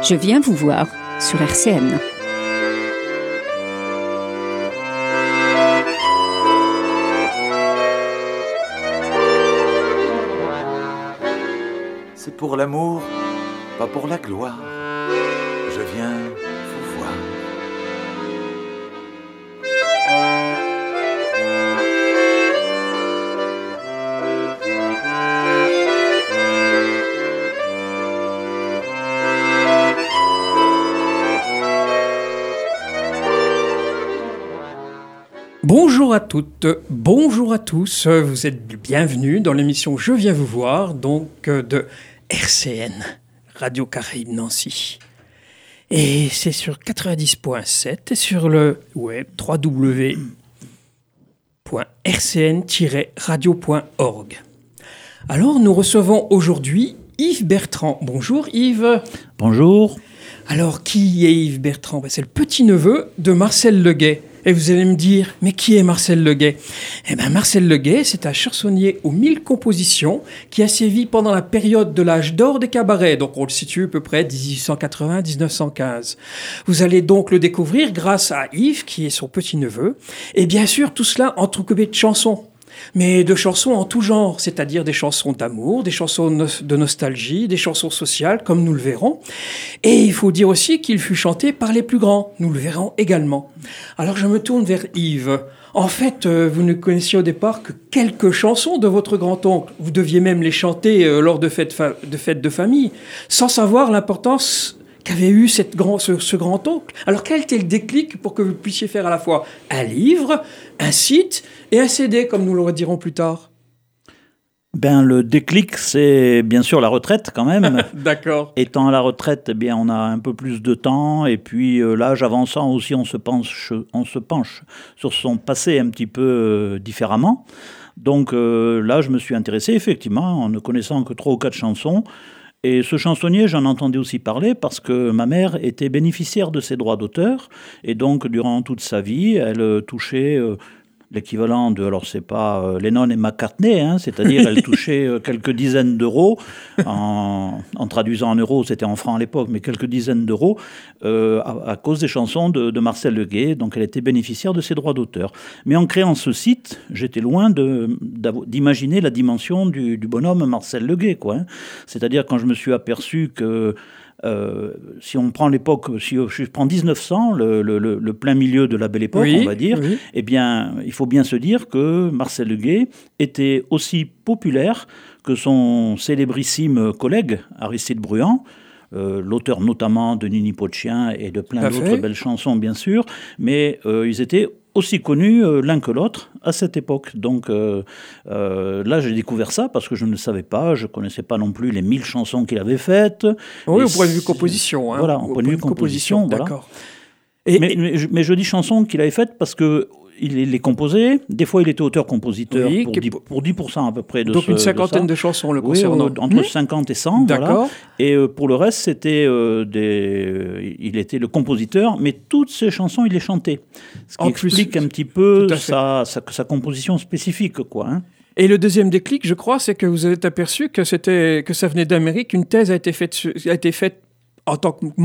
Je viens vous voir sur RCN. C'est pour l'amour, pas pour la gloire. Je viens vous voir. Bonjour à toutes, bonjour à tous, vous êtes bienvenus dans l'émission Je viens vous voir, donc de RCN, Radio Caraïbe Nancy. Et c'est sur 90.7 et sur le web www.rcn-radio.org. Alors nous recevons aujourd'hui Yves Bertrand. Bonjour Yves. Bonjour. Alors qui est Yves Bertrand ? C'est le petit-neveu de Marcel Leguet. Et vous allez me dire, mais qui est Marcel Leguet ? Eh bien, Marcel Leguet, c'est un chansonnier aux 1000 compositions qui a sévi pendant la période de l'âge d'or des cabarets. Donc, on le situe à peu près 1880-1915. Vous allez donc le découvrir grâce à Yves, qui est son petit-neveu. Et bien sûr, tout cela entrecoupé de chansons. Mais de chansons en tout genre, c'est-à-dire des chansons d'amour, des chansons de nostalgie, des chansons sociales, comme nous le verrons. Et il faut dire aussi qu'il fut chanté par les plus grands, nous le verrons également. Alors je me tourne vers Yves. En fait, vous ne connaissiez au départ que quelques chansons de votre grand-oncle. Vous deviez même les chanter lors de fêtes de famille, sans savoir l'importance qu'avait eu ce grand-oncle. Alors, quel était le déclic pour que vous puissiez faire à la fois un livre, un site et un CD, comme nous le redirons plus tard ? Le déclic, c'est bien sûr la retraite quand même. D'accord. Étant à la retraite, on a un peu plus de temps. Et puis, l'âge avançant aussi, on se penche sur son passé un petit peu différemment. Donc là, je me suis intéressé, effectivement, en ne connaissant que 3 ou 4 chansons. Et ce chansonnier, j'en entendais aussi parler parce que ma mère était bénéficiaire de ses droits d'auteur. Et donc, durant toute sa vie, elle touchait l'équivalent de, alors c'est pas Lennon et McCartney, c'est-à-dire elle touchait quelques dizaines d'euros, en traduisant en euros, c'était en francs à l'époque, mais quelques dizaines d'euros, à cause des chansons de Marcel Leguet. Donc elle était bénéficiaire de ses droits d'auteur. Mais en créant ce site, j'étais loin d'imaginer la dimension du bonhomme Marcel Leguet, C'est-à-dire quand je me suis aperçu que si on prend l'époque, si je prends 1900, le plein milieu de la belle époque, on va dire, oui. Eh bien, il faut bien se dire que Marcel Leguet était aussi populaire que son célébrissime collègue Aristide Bruand, l'auteur notamment de Nini Pot de Chien et de plein d'autres belles chansons, bien sûr, mais ils étaient aussi connus l'un que l'autre à cette époque. Donc là, j'ai découvert ça parce que je ne le savais pas, je ne connaissais pas non plus les 1000 chansons qu'il avait faites. Oui, au point de vue composition. Voilà, au point de vue composition. Voilà. D'accord. Mais je dis chansons qu'il avait faites parce que il les composait. Des fois, il était auteur-compositeur pour 10% à peu près de donc une cinquantaine de chansons le concernant. Entre 50 et 100. D'accord. Voilà. Et pour le reste, c'était il était le compositeur, mais toutes ces chansons, il les chantait. Ce qui explique un petit peu sa composition spécifique, Et le deuxième déclic, je crois, c'est que vous avez aperçu que ça venait d'Amérique. Une thèse a été faite en tant que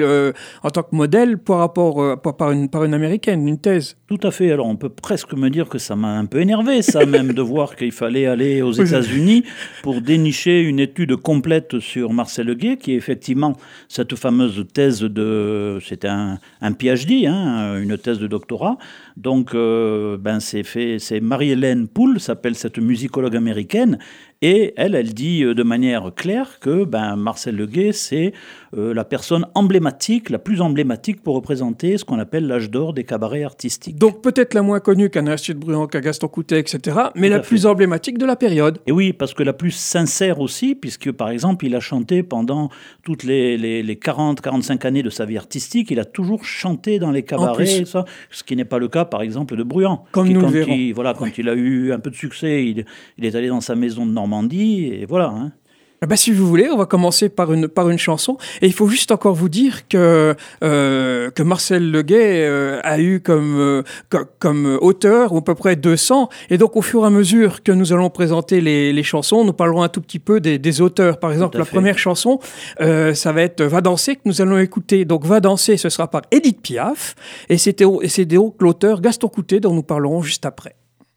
modèle par une Américaine, une thèse. Tout à fait. Alors, on peut presque me dire que ça m'a un peu énervé, ça, même, de voir qu'il fallait aller aux États-Unis pour dénicher une étude complète sur Marcel Leguet, qui est effectivement cette fameuse thèse c'était un PhD, une thèse de doctorat. Donc, c'est Marie-Hélène Poul, s'appelle cette musicologue américaine, et elle dit de manière claire que Marcel Leguet, c'est la personne emblématique, la plus emblématique pour représenter ce qu'on appelle l'âge d'or des cabarets artistiques. Donc peut-être la moins connue qu'un Aristide Bruand, qu'un Gaston Coutet, etc., mais la plus emblématique de la période. Et oui, parce que la plus sincère aussi, puisque par exemple, il a chanté pendant toutes les 40-45 années de sa vie artistique, il a toujours chanté dans les cabarets, ce qui n'est pas le cas par exemple de Bruand. Comme nous le verrons. Quand il a eu un peu de succès, il est allé dans sa maison de Normandie, et voilà. Si vous voulez, on va commencer par une chanson. Et il faut juste encore vous dire que Marcel Leguet a eu comme auteur à peu près 200. Et donc, au fur et à mesure que nous allons présenter les chansons, nous parlerons un tout petit peu des auteurs. Par exemple, la première chanson, ça va être Va danser, que nous allons écouter. Donc, Va danser, ce sera par Édith Piaf. Et c'est donc l'auteur Gaston Coutet dont nous parlerons juste après.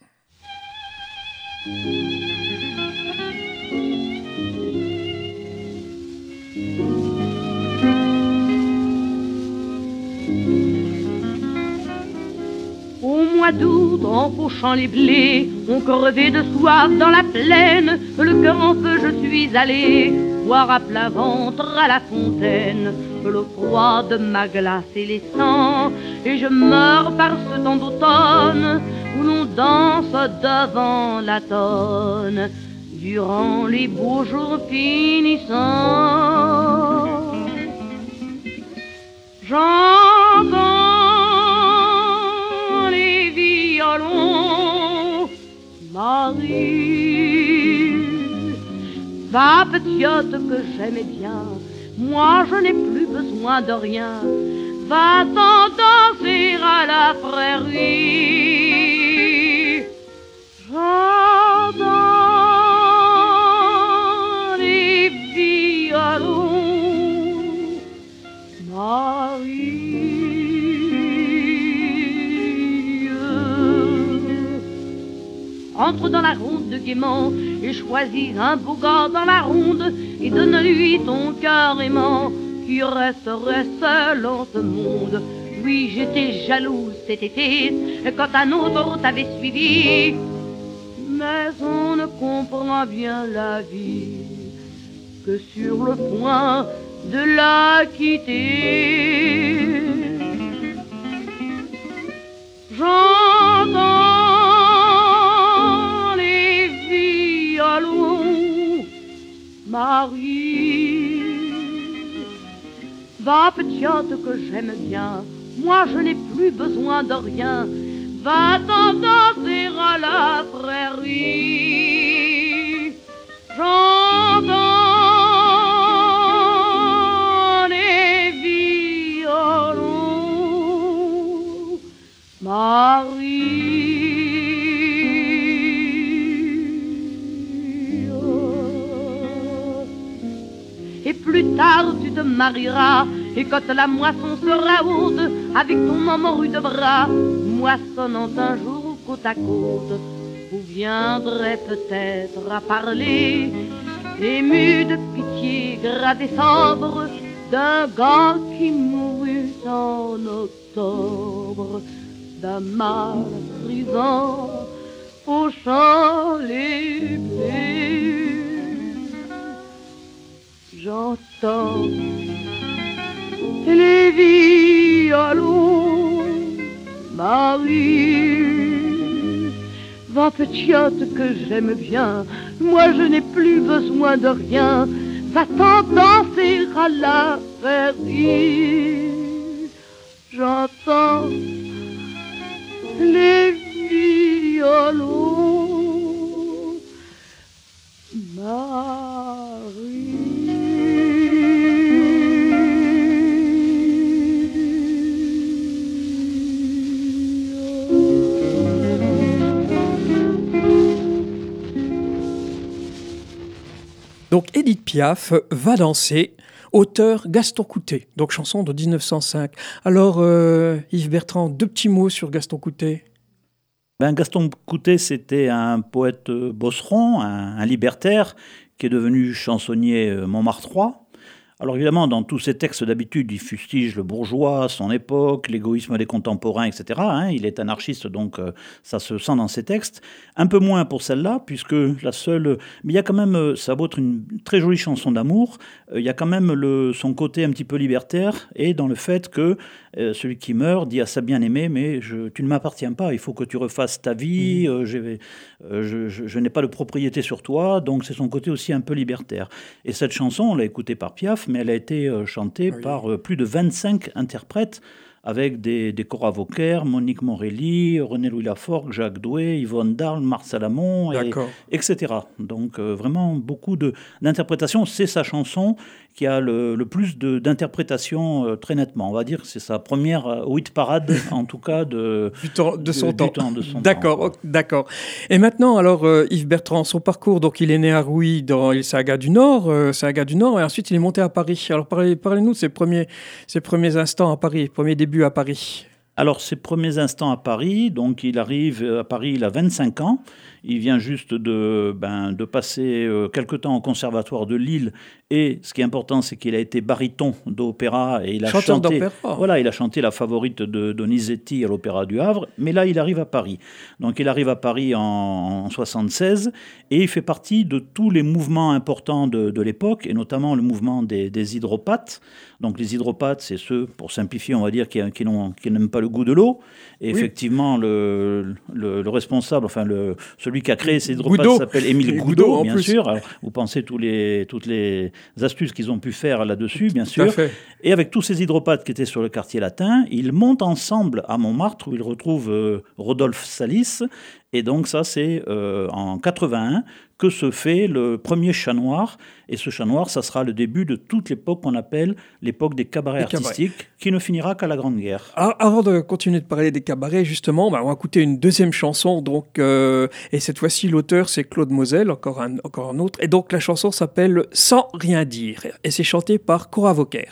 Au mois d'août, en fauchant les blés, on crevait de soif dans la plaine. Le cœur en feu, je suis allé boire à plein ventre à la fontaine. Le froid de ma glace et les sangs, et je meurs par ce temps d'automne où l'on danse devant la tonne durant les beaux jours finissants. J'entends les violons, Marie, va petite que j'aimais bien, moi je n'ai plus besoin de rien, va-t'en danser à la prairie. J'entends les violons, Marie, entre dans la ronde de gaiement et choisis un beau gars dans la ronde et donne-lui ton cœur aimant qui resterait seul en ce monde. Oui, j'étais jalouse cet été quand un autre t'avait suivi, mais on ne comprend bien la vie que sur le point de la quitter. J'entends les violons, Marie, va petite que j'aime bien, moi je n'ai plus besoin de rien, va-t'en danser à la prairie. J'entends les violons, Marie. Et plus tard tu te marieras, et quand la moisson sera haute, avec ton morue de bras, moissonnant un jour côte à côte, vous viendrez peut-être à parler, ému de pitié, gradé sobre, d'un gars qui mourut en octobre, d'un mal brisant au champ les blés. J'entends les violons, Marie, va petite que j'aime bien, moi je n'ai plus besoin de rien, va-t'en danser à la prairie. J'entends les violons, Marie. Donc Édith Piaf, Va danser, auteur Gaston Coutet, donc chanson de 1905. Alors Yves Bertrand, 2 petits mots sur Gaston Coutet. Gaston Coutet, c'était un poète bosseron, un libertaire, qui est devenu chansonnier montmartrois. Alors évidemment, dans tous ses textes d'habitude, il fustige le bourgeois, son époque, l'égoïsme des contemporains, etc. Il est anarchiste, donc ça se sent dans ses textes. Un peu moins pour celle-là, puisque la seule... Mais il y a quand même, ça vaut être une très jolie chanson d'amour, il y a quand même son côté un petit peu libertaire, et dans le fait que celui qui meurt dit à sa bien-aimée, mais tu ne m'appartiens pas, il faut que tu refasses ta vie, je n'ai pas de propriété sur toi, donc c'est son côté aussi un peu libertaire. Et cette chanson, on l'a écoutée par Piaf, mais elle a été chantée par plus de 25 interprètes avec des Cora Vauquer, Monique Morelli, René-Louis Laforgue, Jacques Doué, Yvonne Darle, Marcel Amont, etc. Donc vraiment beaucoup d'interprétations. C'est sa chanson qui a le plus d'interprétations très nettement. On va dire que c'est sa première hit parade, en tout cas de son temps. D'accord. Et maintenant, alors, Yves Bertrand, son parcours, donc il est né à Rouy, dans les Sagas du Nord, et ensuite il est monté à Paris. Alors parlez-nous de ses premiers instants à Paris, premiers débuts à Paris. Alors, ses premiers instants à Paris, donc il arrive à Paris, il a 25 ans. Il vient juste de passer quelque temps au Conservatoire de Lille. Et ce qui est important, c'est qu'il a été baryton d'opéra. Et il a chanté, voilà, il a chanté la favorite de Donizetti à l'Opéra du Havre. Mais là, il arrive à Paris. Donc, il arrive à Paris en 76. Et il fait partie de tous les mouvements importants de l'époque, et notamment le mouvement des hydropathes. Donc, les hydropathes, c'est ceux, pour simplifier, on va dire, qui n'aiment pas le goût de l'eau. Et effectivement, le responsable, celui qui a créé ces hydropathes s'appelle Émile Goudot, bien sûr. Alors, vous pensez toutes les astuces qu'ils ont pu faire là-dessus, bien sûr. Et avec tous ces hydropathes qui étaient sur le quartier latin, ils montent ensemble à Montmartre, où ils retrouvent Rodolphe Salis. Et donc ça, c'est en 81 que se fait le premier Chat Noir. Et ce Chat Noir, ça sera le début de toute l'époque qu'on appelle l'époque des cabarets artistiques, qui ne finira qu'à la Grande Guerre. Alors, avant de continuer de parler des cabarets, justement, on va écouter une deuxième chanson. Donc, et cette fois-ci, l'auteur, c'est Claude Mosel, encore un autre. Et donc, la chanson s'appelle « Sans rien dire ». Et c'est chanté par Cora Vauquer.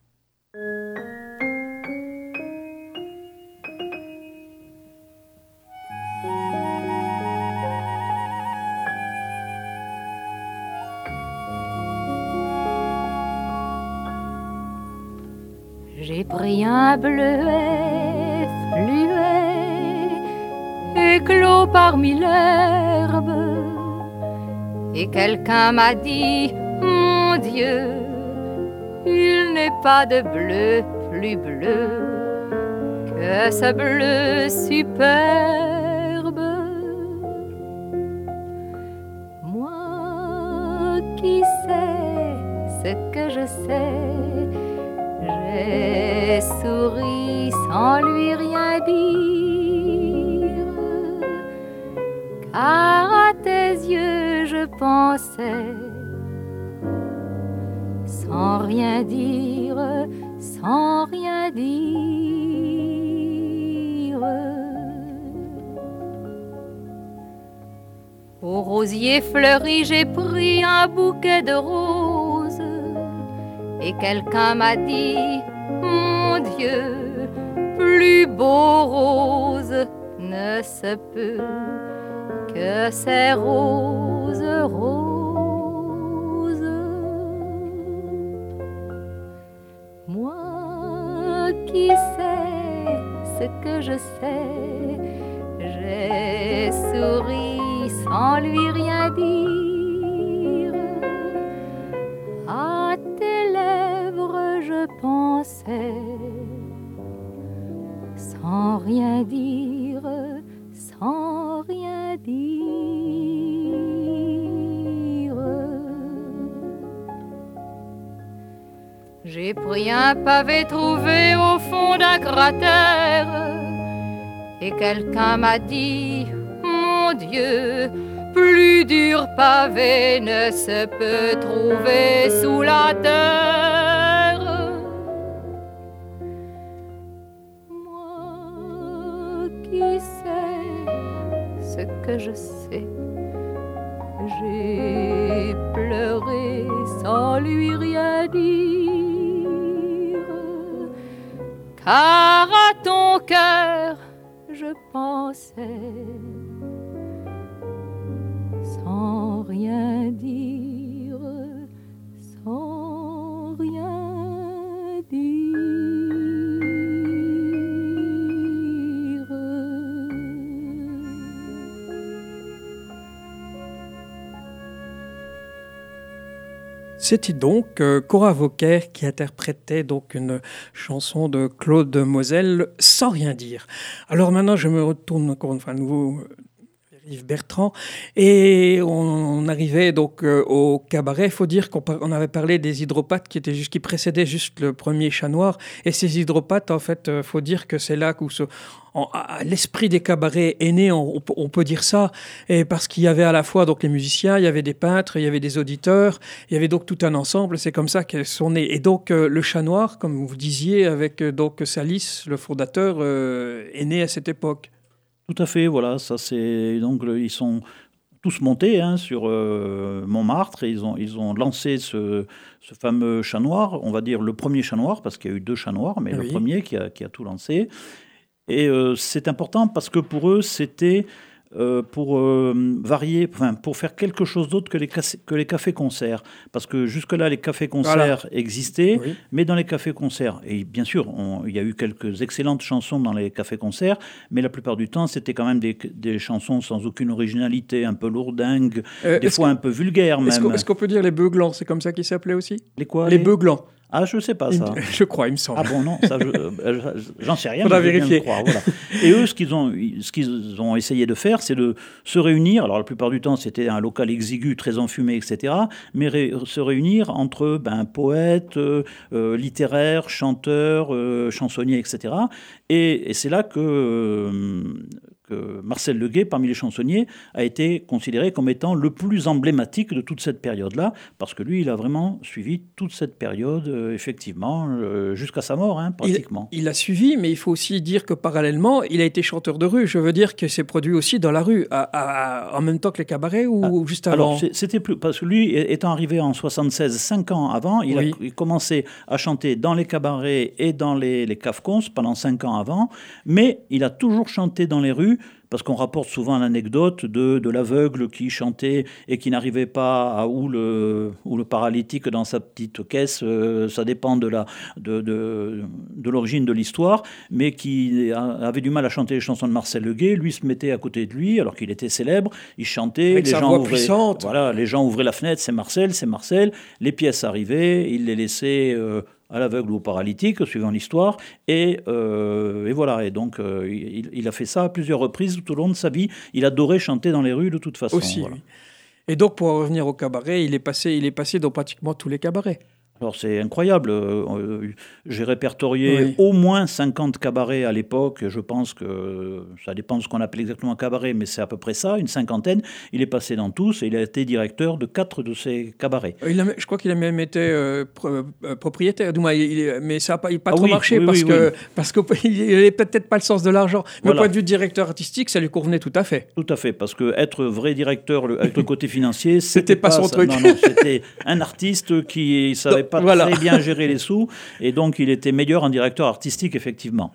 J'ai pris un bleuet fluet, éclos parmi l'herbe, et quelqu'un m'a dit, mon Dieu, il n'est pas de bleu plus bleu que ce bleu superbe. Moi qui sais ce que je sais, j'ai souri sans lui rien dire, car à tes yeux je pensais, sans rien dire, sans rien dire. Au rosier fleuri, j'ai pris un bouquet de roses, et quelqu'un m'a dit, mon Dieu, plus beau rose ne se peut que ces roses roses. Moi qui sais ce que je sais, j'ai souri sans lui rien dire. À tes lèvres je pensais, sans rien dire, sans rien dire. J'ai pris un pavé trouvé au fond d'un cratère, et quelqu'un m'a dit, mon Dieu, plus dur pavé ne se peut trouver sous la terre. Moi qui sais ce que je sais, j'ai pleuré sans lui rien dire, car à ton cœur je pensais, sans rien dire, sans rien dire. C'était donc Cora Vauquer qui interprétait donc une chanson de Claude Mosel, Sans rien dire. Alors maintenant, je me retourne encore une fois à nouveau Yves Bertrand. Et on arrivait donc au cabaret. Il faut dire qu'on avait parlé des hydropathes qui précédaient juste le premier Chat Noir. Et ces hydropathes, en fait, il faut dire que c'est là où l'esprit des cabarets est né, on peut dire ça, et parce qu'il y avait à la fois donc les musiciens, il y avait des peintres, il y avait des auditeurs, il y avait donc tout un ensemble. C'est comme ça qu'elles sont nées. Et donc le Chat Noir, comme vous disiez, avec donc Salis, le fondateur, est né à cette époque. Tout à fait, voilà, ça c'est donc ils sont tous montés sur Montmartre et ils ont lancé ce fameux Chat Noir, on va dire le premier Chat Noir parce qu'il y a eu 2 Chats Noirs, mais le premier qui a tout lancé. Et c'est important parce que pour eux c'était pour varier, pour faire quelque chose d'autre que les cafés-concerts. Parce que jusque-là, les cafés-concerts existaient, mais dans les cafés-concerts, et bien sûr, il y a eu quelques excellentes chansons dans les cafés-concerts, mais la plupart du temps, c'était quand même des chansons sans aucune originalité, un peu lourdingues, des fois un peu vulgaires même. Est-ce qu'on peut dire les Beughlans, c'est comme ça qu'ils s'appelaient aussi ? Les quoi ? Les Beughlans. Ah, je ne sais pas ça. Je crois, il me semble. Ah bon, non, ça, j'en sais rien. Faudra vérifier. Croire, voilà. Et eux, ce qu'ils ont essayé de faire, c'est de se réunir. Alors, la plupart du temps, c'était un local exigu, très enfumé, etc. Mais se réunir entre poètes, littéraires, chanteurs, chansonniers, etc. Et c'est là que Marcel Le Guay, parmi les chansonniers, a été considéré comme étant le plus emblématique de toute cette période-là, parce que lui, il a vraiment suivi toute cette période, effectivement, jusqu'à sa mort, pratiquement. Il a suivi, mais il faut aussi dire que parallèlement, il a été chanteur de rue. Je veux dire que c'est produit aussi dans la rue, en même temps que les cabarets ou juste avant. Alors, c'était plus... Parce que lui, étant arrivé en 76, 5 ans avant, il a commencé à chanter dans les cabarets et dans les cafcons pendant 5 ans avant, mais il a toujours chanté dans les rues, parce qu'on rapporte souvent l'anecdote de l'aveugle qui chantait et qui n'arrivait pas ou le paralytique dans sa petite caisse, ça dépend de l'origine de l'histoire, mais qui avait du mal à chanter les chansons de Marcel Le Guay. Lui se mettait à côté de lui, alors qu'il était célèbre, il chantait, avec sa voix puissante. Voilà, les gens ouvraient la fenêtre, c'est Marcel, les pièces arrivaient, il les laissait... à l'aveugle ou au paralytique, suivant l'histoire, et voilà. Et donc, il a fait ça à plusieurs reprises tout au long de sa vie. Il adorait chanter dans les rues de toute façon. Aussi, voilà. oui. Et donc, pour revenir au cabaret, il est passé dans pratiquement tous les cabarets. Alors c'est incroyable, j'ai répertorié au moins 50 cabarets à l'époque, je pense que ça dépend de ce qu'on appelle exactement cabaret, mais c'est à peu près ça, une cinquantaine. Il est passé dans tous et il a été directeur de 4 de ces cabarets. Je crois qu'il a même été propriétaire, mais ça n'a pas trop marché parce qu'il n'avait peut-être pas le sens de l'argent. Mais au point de vue de directeur artistique, ça lui convenait tout à fait. Tout à fait, parce qu'être vrai directeur avec le côté financier, c'était pas son truc. Non, c'était un artiste qui savait pas très bien gérer les sous, et donc il était meilleur en directeur artistique, effectivement.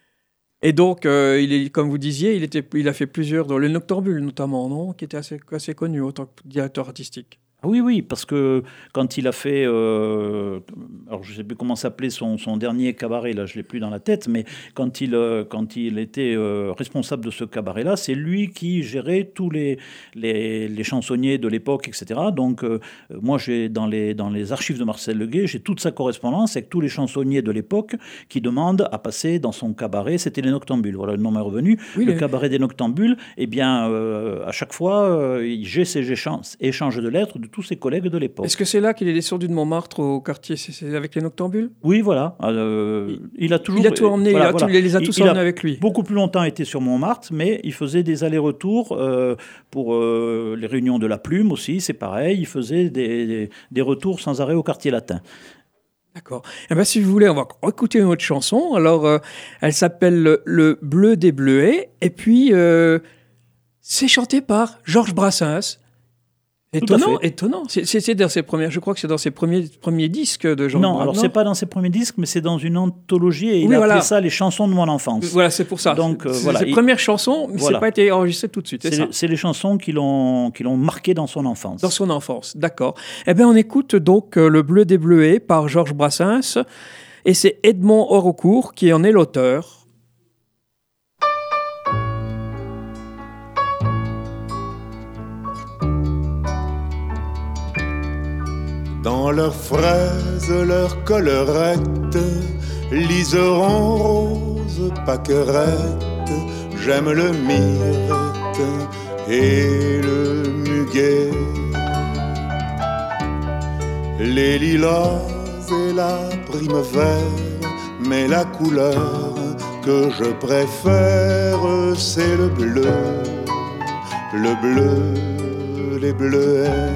Et donc, comme vous disiez, il a fait plusieurs, dans le Noctambule notamment, non, qui était assez connu en tant que directeur artistique. Oui, parce que quand il a fait... alors, je ne sais plus comment s'appelait son dernier cabaret, là, je ne l'ai plus dans la tête, mais quand il était responsable de ce cabaret-là, c'est lui qui gérait tous les chansonniers de l'époque, etc. Donc, moi, j'ai dans les archives de Marcel Le Guay, j'ai toute sa correspondance avec tous les chansonniers de l'époque qui demandent à passer dans son cabaret. C'était les Noctambules, voilà, le nom est revenu. Le cabaret des Noctambules, eh bien, à chaque fois, j'ai ces échanges de lettres de tous ses collègues de l'époque. Est-ce que c'est là qu'il est descendu de Montmartre au quartier, c'est avec les Noctambules ? Oui, voilà. Il a tout emmené, il les a tous emmenés avec lui. Beaucoup plus longtemps été sur Montmartre, mais il faisait des allers-retours pour les réunions de la Plume aussi, c'est pareil. Il faisait des retours sans arrêt au quartier latin. D'accord. Eh bien, si vous voulez, on va écouter une autre chanson. Alors, elle s'appelle Le Bleu des Bleuets, et puis c'est chanté par Georges Brassens. Étonnant. C'est dans ses premières. Je crois que c'est dans ses premiers disques de Georges Brassens. Non, alors c'est pas dans ses premiers disques, mais c'est dans une anthologie et il a appelé ça les chansons de mon enfance. Voilà, c'est pour ça. Donc c'est ses premières chansons, mais c'est pas été enregistré tout de suite. C'est les chansons qui l'ont marqué dans son enfance. Dans son enfance, d'accord. Eh bien, on écoute donc Le Bleu des Bleuets par Georges Brassens, et c'est Edmond Horocourt qui en est l'auteur. Dans leurs fraises, leurs collerettes, liserons roses, pâquerettes, j'aime le myrte et le muguet, les lilas et la primavère, mais la couleur que je préfère, c'est le bleu, les bleuets.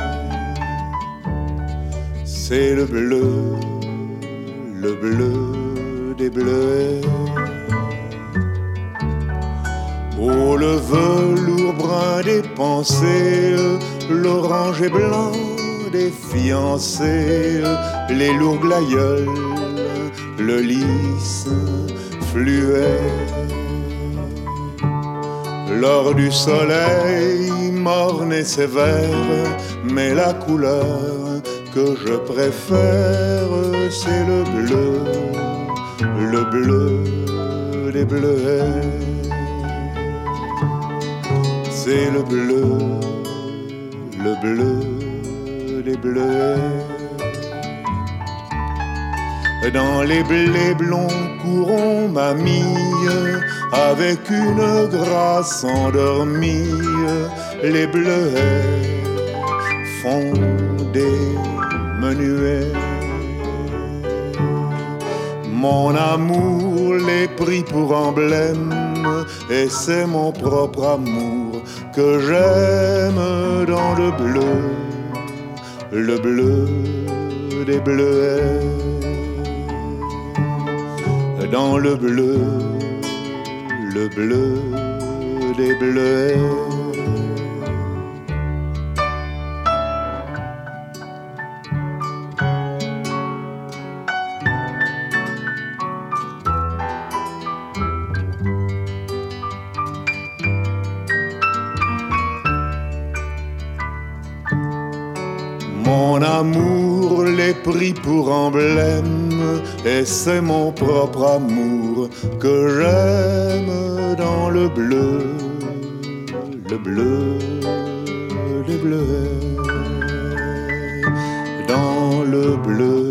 C'est le bleu des bleuets. Oh, le velours brun des pensées, l'orange et blanc des fiancés, les lourds glaïeuls, le lys fluet. L'or du soleil morne et sévère, mais la couleur que je préfère, c'est le bleu des bleuets. C'est le bleu des bleuets. Dans les blés blonds courons mamie, avec une grâce endormie, les bleuets font des menuets. Mon amour les prit pour emblème, et c'est mon propre amour que j'aime dans le bleu des bleuets. Dans le bleu des bleuets. Mon amour les prit pour emblème, et c'est mon propre amour que j'aime dans le bleu des bleuets. Dans le bleu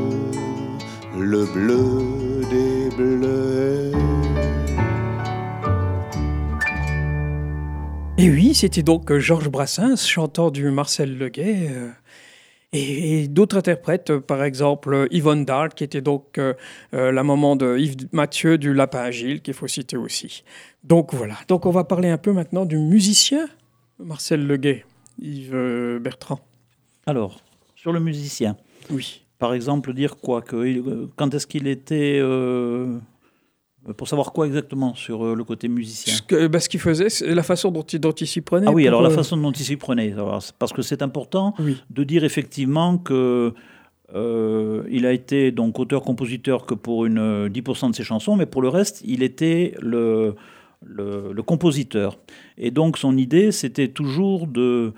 des bleuets. Et oui, c'était donc Georges Brassens chantant du Marcel Leguet. Et d'autres interprètes, par exemple Yvonne Darc, qui était donc la maman de Yves Mathieu du Lapin Agile, qu'il faut citer aussi. Donc voilà, donc on va parler un peu maintenant du musicien Marcel Leguet, Yves Bertrand. Alors, sur le musicien, oui. Par exemple, dire quoi quand est-ce qu'il était... pour savoir quoi exactement sur le côté musicien? Ce qu'il faisait, c'est la façon dont il s'y prenait. Ah oui, alors la façon dont il s'y prenait. Alors, parce que c'est important de dire effectivement que il a été donc auteur-compositeur que pour 10% de ses chansons, mais pour le reste, il était le compositeur. Et donc son idée, c'était toujours de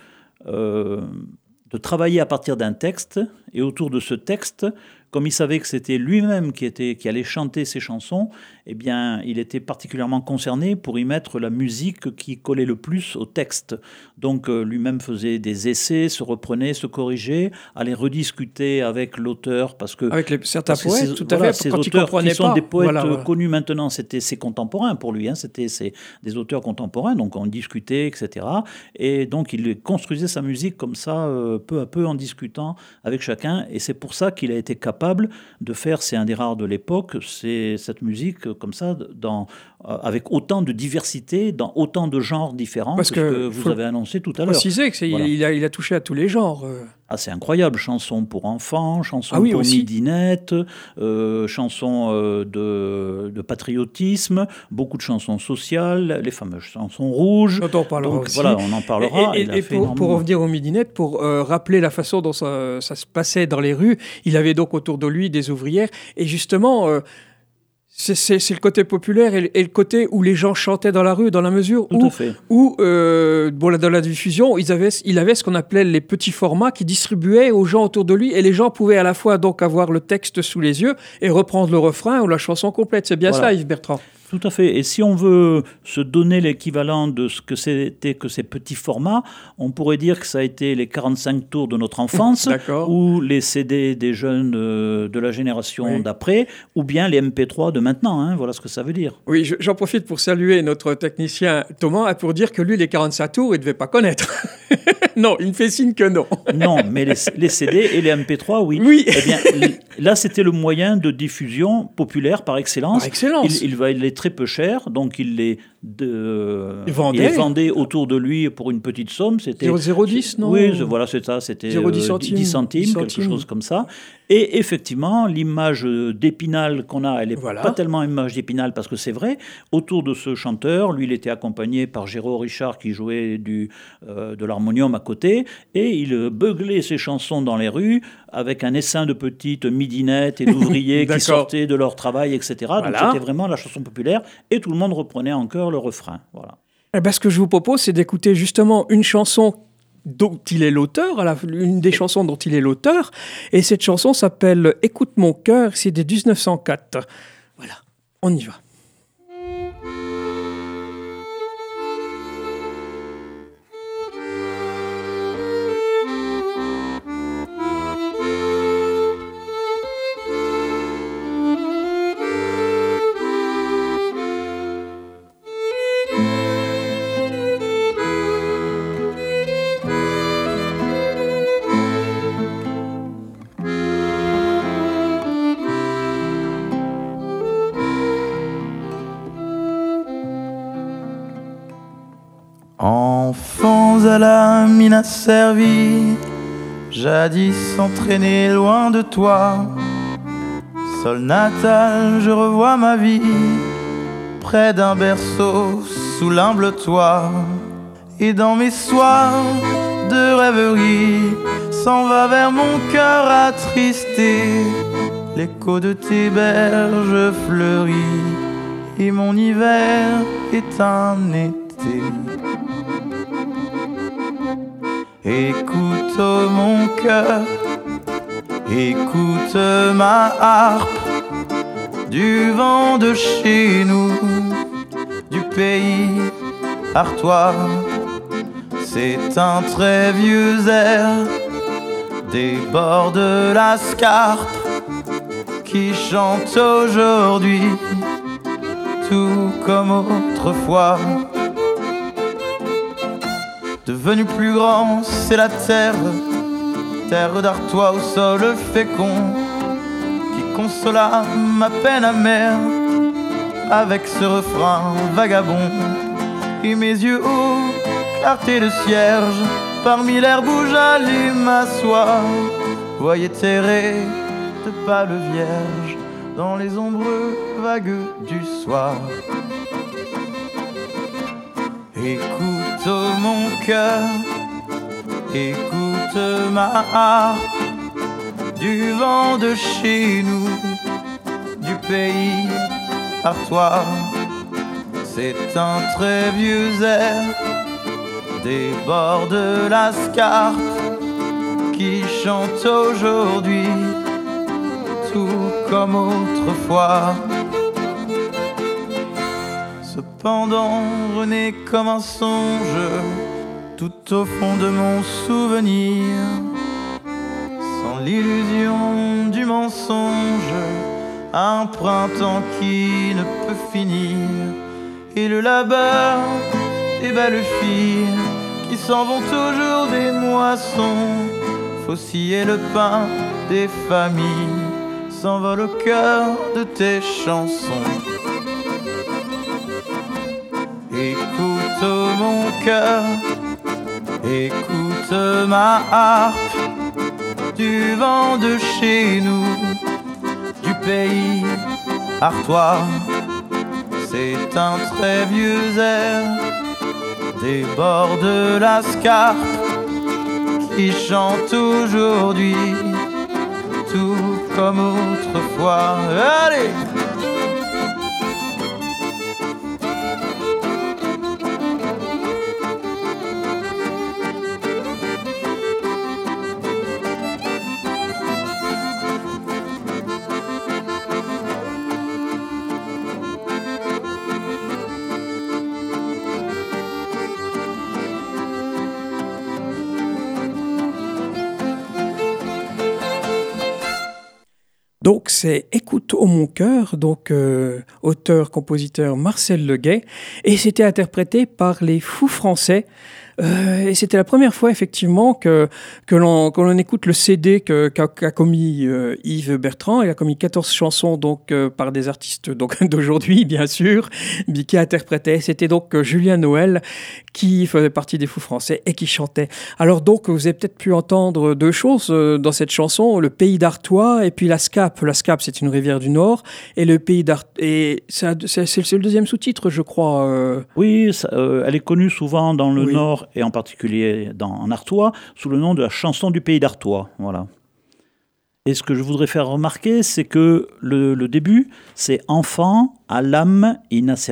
travailler à partir d'un texte, et autour de ce texte, comme il savait que c'était lui-même qui allait chanter ses chansons, eh bien, il était particulièrement concerné pour y mettre la musique qui collait le plus au texte. Donc, lui-même faisait des essais, se reprenait, se corrigeait, allait rediscuter avec l'auteur, parce que... Avec certains poètes, tout à fait, ces quand auteurs qui sont des poètes connus maintenant, c'était ses contemporains pour lui, c'était des auteurs contemporains, donc on discutait, etc. Et donc, il construisait sa musique comme ça, peu à peu, en discutant avec chacun, et c'est pour ça qu'il a été capable de faire, c'est un des rares de l'époque, c'est cette musique comme ça, avec autant de diversité, dans autant de genres différents, parce que vous avez annoncé tout à l'heure. Préciser qu'il a touché à tous les genres. Ah, c'est incroyable, chansons pour enfants, chansons pour aussi. midinettes, chansons de patriotisme, beaucoup de chansons sociales, les fameuses chansons rouges. On en parlera aussi. Voilà, on en parlera. Et pour revenir aux midinettes, pour rappeler la façon dont ça se passait dans les rues, il avait donc autour de lui des ouvrières, et justement... C'est le côté populaire et le côté où les gens chantaient dans la rue, dans la mesure où dans la diffusion, il avait ce qu'on appelait les petits formats qui distribuaient aux gens autour de lui, et les gens pouvaient à la fois donc avoir le texte sous les yeux et reprendre le refrain ou la chanson complète. C'est bien ça, Yves Bertrand. Tout à fait. Et si on veut se donner l'équivalent de ce que c'était que ces petits formats, on pourrait dire que ça a été les 45 tours de notre enfance, ou les CD des jeunes de la génération d'après, ou bien les MP3 de maintenant. Hein. Voilà ce que ça veut dire. Oui, j'en profite pour saluer notre technicien Thomas pour dire que lui, les 45 tours, il ne devait pas connaître. Non, il me fait signe que non. Non, mais les CD et les MP3, oui. Oui. Eh bien, là, c'était le moyen de diffusion populaire par excellence. Par excellence. Il valait très peu cher, donc il les vendait autour de lui pour une petite somme. C'était 0,10, non? Oui, voilà, c'est ça. C'était 0,10 centimes, quelque chose comme ça. Et effectivement, l'image d'Épinal qu'on a, elle n'est pas tellement image d'Épinal, parce que c'est vrai, autour de ce chanteur, lui, il était accompagné par Géraud Richard qui jouait de l'harmonium à côté, et il beuglait ses chansons dans les rues avec un essaim de petites midinettes et d'ouvriers qui sortaient de leur travail, etc. Donc c'était vraiment la chanson populaire, et tout le monde reprenait encore le refrain. Voilà. Eh ben, ce que je vous propose, c'est d'écouter justement une chanson dont il est l'auteur, une des chansons dont il est l'auteur, et cette chanson s'appelle « Écoute mon cœur », c'est de 1904. Voilà, on y va. Enfants à la mine asservie, jadis entraîné loin de toi. Sol natal, je revois ma vie, près d'un berceau, sous l'humble toit. Et dans mes soirs de rêverie, s'en va vers mon cœur attristé l'écho de tes berges fleuries, et mon hiver est un été. Écoute mon cœur, écoute ma harpe, du vent de chez nous, du pays artois. C'est un très vieux air des bords de la Scarpe qui chante aujourd'hui tout comme autrefois. Devenu plus grand, c'est la terre, terre d'Artois au sol fécond, qui consola ma peine amère avec ce refrain vagabond. Et mes yeux hauts, clarté de cierge, parmi l'herbe où j'allais m'asseoir, voyaient errer de pâles vierges dans les ombres vagues du soir. Écoute mon cœur, écoute ma harpe, du vent de chez nous, du pays artois. C'est un très vieux air des bords de la Scarpe qui chante aujourd'hui tout comme autrefois. Cependant, renaît comme un songe tout au fond de mon souvenir, sans l'illusion du mensonge, un printemps qui ne peut finir, et le labeur des belles filles qui s'en vont toujours des moissons, fauciller le pain des familles, s'envole au cœur de tes chansons. Écoute mon cœur, écoute ma harpe, du vent de chez nous, du pays artois. C'est un très vieux air des bords de la Scarpe qui chante aujourd'hui tout comme autrefois. Allez! Donc c'est Écoute au mon cœur, donc auteur-compositeur Marcel Leguet, et c'était interprété par les Fous Français. Et c'était la première fois effectivement que l'on écoute le CD qu'a commis Yves Bertrand. Il a commis 14 chansons donc par des artistes donc d'aujourd'hui bien sûr, qui interprétaient. C'était donc Julien Noël qui faisait partie des Fous Français et qui chantait. Alors donc vous avez peut-être pu entendre deux choses dans cette chanson, le pays d'Artois et puis la Scape. La Scape, c'est une rivière du Nord, et le pays d'Artois, et c'est le deuxième sous-titre, je crois. Oui, elle est connue souvent dans le Nord, et en particulier en Artois, sous le nom de la chanson du pays d'Artois. Voilà. Et ce que je voudrais faire remarquer, c'est que le début, c'est « enfant à l'âme inasservie ».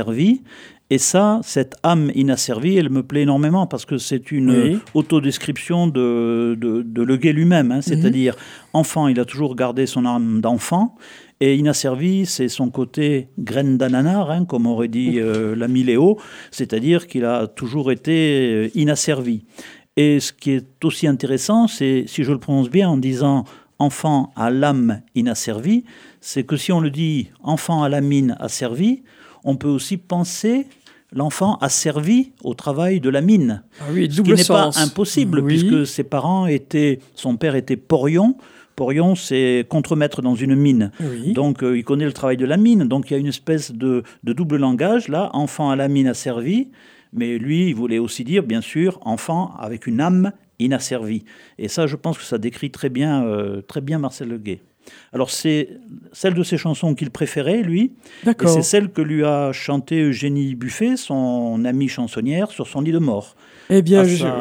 Et ça, cette âme inasservie, elle me plaît énormément parce que c'est une autodescription de Leguet lui-même. Hein, c'est-à-dire, enfant, il a toujours gardé son âme d'enfant. Et inasservi, c'est son côté graine d'ananas, hein, comme aurait dit l'ami Léo, c'est-à-dire qu'il a toujours été inasservi. Et ce qui est aussi intéressant, c'est, si je le prononce bien en disant « enfant à l'âme inasservie », c'est que si on le dit « enfant à la mine asservie », on peut aussi penser l'enfant asservi au travail de la mine. Ah oui, ce qui n'est pas impossible, puisque ses parents son père était porion. Porion, c'est contremaître dans une mine. Oui. Donc, il connaît le travail de la mine. Donc, il y a une espèce de double langage, là, enfant à la mine asservi. Mais lui, il voulait aussi dire, bien sûr, enfant avec une âme inasservie. Et ça, je pense que ça décrit très bien Marcel Leguet. Alors, c'est celle de ses chansons qu'il préférait, lui. D'accord. Et c'est celle que lui a chantée Eugénie Buffet, son amie chansonnière, sur son lit de mort. Eh bien,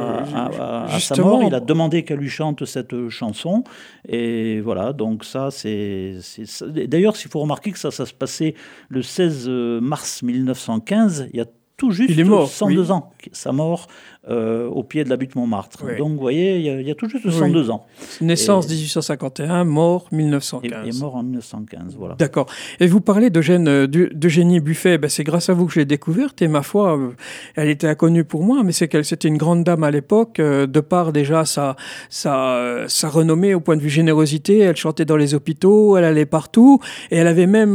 à sa mort, il a demandé qu'elle lui chante cette chanson. Et voilà, donc ça, c'est... D'ailleurs, il faut remarquer que ça se passait le 16 mars 1915, il y a tout juste 102 ans, sa mort au pied de la butte Montmartre. Oui. Donc, vous voyez, il y a tout juste 102 ans. Naissance 1851, mort 1915. Et mort en 1915, voilà. D'accord. Et vous parlez d'Eugénie Buffet, c'est grâce à vous que je l'ai découverte, et ma foi, elle était inconnue pour moi, mais c'est qu'elle c'était une grande dame à l'époque, de par déjà sa renommée au point de vue générosité. Elle chantait dans les hôpitaux, elle allait partout, et elle avait même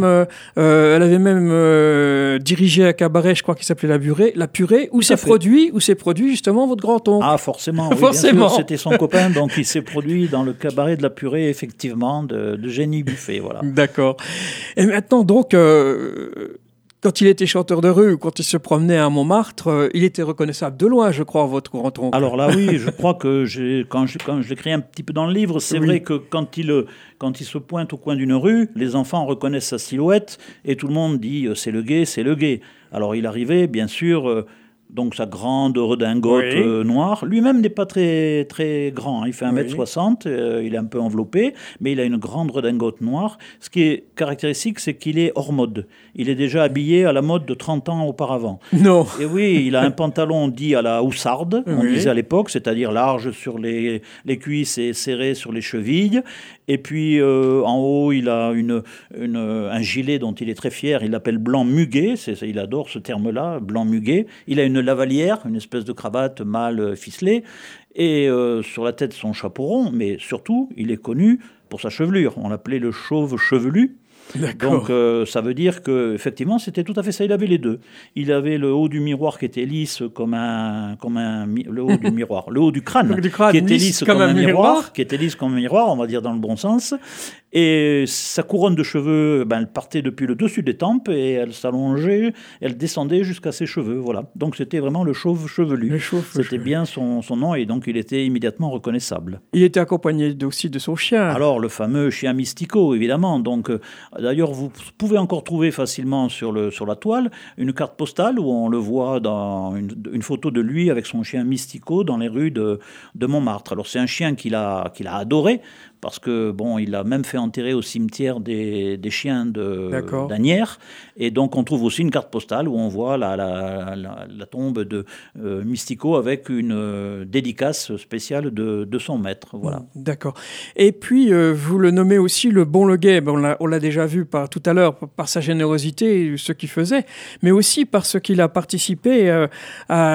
dirigé un cabaret, je crois qu'il s'appelait La Purée, où s'est produit justement votre grand-oncle. Ah, forcément, oui, forcément. Bien sûr, c'était son copain, donc il s'est produit dans le cabaret de La Purée, effectivement, d'Eugénie Buffet, voilà. D'accord. Et maintenant, donc, quand il était chanteur de rue, quand il se promenait à Montmartre, il était reconnaissable de loin, je crois, votre grand-oncle. Alors là, oui, je crois que quand je l'écris un petit peu dans le livre, c'est vrai que quand il se pointe au coin d'une rue, les enfants reconnaissent sa silhouette et tout le monde dit « c'est Leguet, c'est Leguet ». Alors il arrivait, bien sûr... donc sa grande redingote noire. Lui-même n'est pas très, très grand, hein. Il fait 1m60, il est un peu enveloppé, mais il a une grande redingote noire. Ce qui est caractéristique, c'est qu'il est hors mode. Il est déjà habillé à la mode de 30 ans auparavant. Non. Et oui, il a un pantalon dit à la houssarde, on disait à l'époque, c'est-à-dire large sur les cuisses et serré sur les chevilles. Et puis en haut, il a un gilet dont il est très fier, il l'appelle blanc muguet, il adore ce terme-là, blanc muguet. Il a une lavalière, une espèce de cravate mal ficelée, et sur la tête son chapeau rond, mais surtout, il est connu pour sa chevelure. On l'appelait le chauve chevelu. D'accord. Donc ça veut dire qu'effectivement c'était tout à fait ça, il avait les deux. Il avait le haut du miroir qui était lisse le haut du miroir, le haut du crâne qui était lisse comme un miroir, qui était lisse comme un miroir, on va dire dans le bon sens. Et sa couronne de cheveux, elle partait depuis le dessus des tempes et elle s'allongeait, elle descendait jusqu'à ses cheveux, voilà. Donc c'était vraiment le chauve chevelu. C'était bien son nom et donc il était immédiatement reconnaissable. Il était accompagné aussi de son chien. Alors le fameux chien Mystico, évidemment. Donc d'ailleurs vous pouvez encore trouver facilement sur la toile une carte postale où on le voit dans une photo de lui avec son chien Mystico dans les rues de Montmartre. Alors c'est un chien qu'il a adoré. Parce que, il a même fait enterrer au cimetière des chiens d'Asnières. Et donc, on trouve aussi une carte postale où on voit la tombe de Mystico avec une dédicace spéciale de son maître. Voilà. D'accord. Et puis, vous le nommez aussi le bon Leguet. On l'a déjà vu tout à l'heure par sa générosité, ce qu'il faisait, mais aussi parce qu'il a participé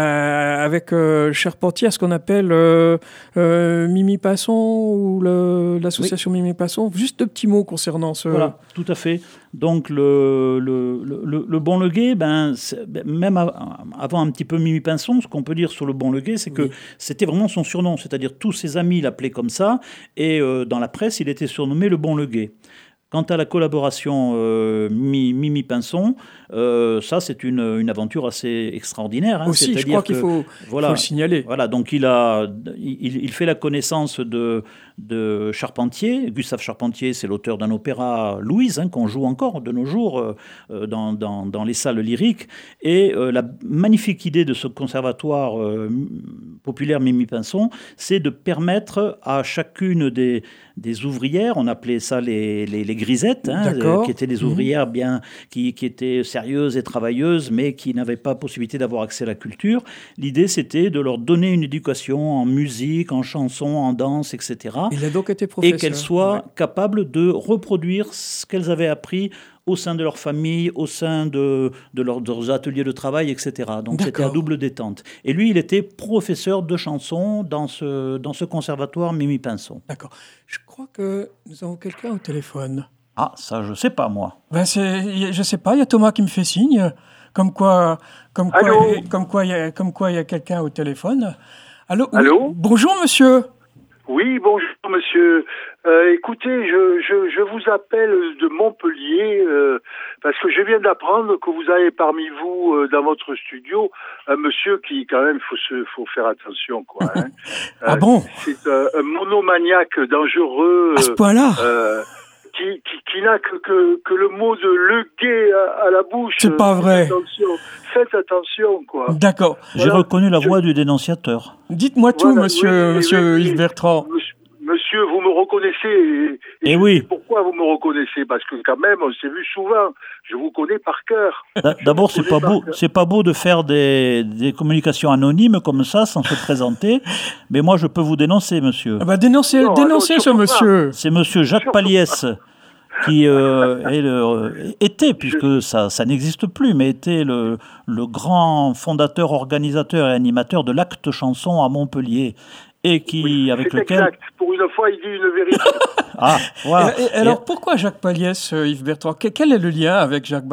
avec Charpentier à ce qu'on appelle Mimi Passon ou le... l'association Mimi Pinson. Juste 2 petits mots concernant ce... Voilà, tout à fait. Donc le Bon Le Guet, même avant un petit peu Mimi Pinson, ce qu'on peut dire sur le Bon Le Guet, c'est que c'était vraiment son surnom. C'est-à-dire tous ses amis l'appelaient comme ça. Et dans la presse, il était surnommé le Bon Le Guet. Quant à la collaboration Mimi Pinson, ça c'est une aventure assez extraordinaire. Aussi, je crois qu'il faut le signaler. Voilà, donc il fait la connaissance de Charpentier. Gustave Charpentier, c'est l'auteur d'un opéra Louise, qu'on joue encore de nos jours dans les salles lyriques. Et la magnifique idée de ce conservatoire populaire Mimi Pinson, c'est de permettre à chacune des ouvrières, on appelait ça les grisettes, qui étaient des ouvrières qui étaient sérieuses et travailleuses, mais qui n'avaient pas possibilité d'avoir accès à la culture. L'idée, c'était de leur donner une éducation en musique, en chanson, en danse, etc. Il a donc été professeur. Et qu'elles soient capables de reproduire ce qu'elles avaient appris au sein de leur famille, au sein de leurs ateliers de travail, etc. Donc c'était à double détente. Et lui, il était professeur de chansons dans ce conservatoire Mimi Pinson. D'accord. Je crois que nous avons quelqu'un au téléphone. Ah, ça, je sais pas, moi. Je sais pas, il y a Thomas qui me fait signe, comme quoi il y a quelqu'un au téléphone. Allô? Allô? Oui. Bonjour, monsieur. Oui, bonjour, monsieur. Écoutez, je vous appelle de Montpellier parce que je viens d'apprendre que vous avez parmi vous, dans votre studio, un monsieur qui, quand même, faut faire attention, quoi. Hein. Ah bon? C'est un monomaniaque dangereux. À ce point-là? Qui n'a que le mot de Le Guet à la bouche. C'est pas vrai. Faites attention, quoi. D'accord. J'ai reconnu la voix du dénonciateur. Dites-moi tout, monsieur Yves Bertrand. Monsieur, vous me reconnaissez. Et oui. Pourquoi vous me reconnaissez? Parce que quand même, on s'est vu souvent. Je vous connais par cœur. D'abord, c'est pas beau de faire des communications anonymes comme ça, sans se présenter. Mais moi, je peux vous dénoncer, monsieur. Dénoncez ce monsieur. C'est monsieur Jacques Paliès qui était, puisque ça n'existe plus, mais était le grand fondateur, organisateur et animateur de l'Acte Chanson à Montpellier. Et avec lequel... Exact. Pour une fois, il dit une vérité. Voilà. Alors, pourquoi Jacques Paliès, Yves Bertrand? Quel est le lien avec Jacques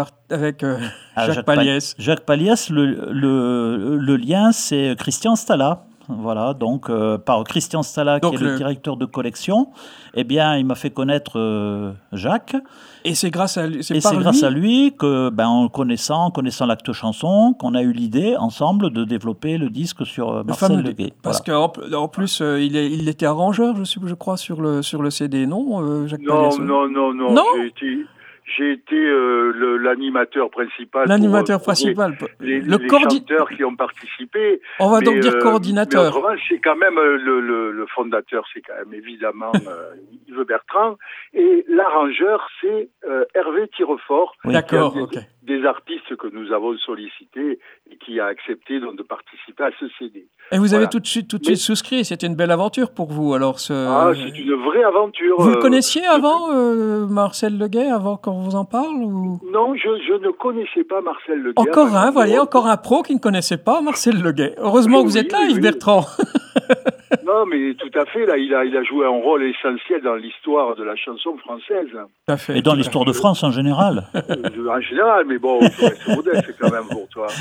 Paliès? Jacques Paliès, le lien, c'est Christian Stala. Voilà, donc par Christian Stala, qui est le directeur de collection, eh bien, il m'a fait connaître Jacques. Et c'est grâce à lui. C'est grâce à lui que, en connaissant l'Acte Chanson, qu'on a eu l'idée ensemble de développer le disque sur Marcel Le Guet. Parce qu'en plus, il était arrangeur, je crois, sur le CD, non, Jacques Paliès? Non. J'ai été l'animateur principal. L'animateur principal. Les chanteurs qui ont participé. On va donc dire coordinateur. Mais autrement, c'est quand même le fondateur, c'est quand même évidemment Yves Bertrand. Et l'arrangeur, c'est Hervé Tirefort. Oui. D'accord, des artistes que nous avons sollicités et qui a accepté donc de participer à ce CD. Et vous avez tout de suite souscrit. C'était une belle aventure pour vous, alors. C'est une vraie aventure. Vous le connaissiez avant, Marcel Le Guet, avant qu'on vous en parle ou... Non, je ne connaissais pas Marcel Le Guet. Encore un pro qui ne connaissait pas Marcel Le Guet. Heureusement que vous êtes là, Yves Bertrand. Non, mais tout à fait. Là, il a joué un rôle essentiel dans l'histoire de la chanson française. Tout à fait. Et dans l'histoire de France en général. En général, mais bon, c'est modeste quand même pour toi.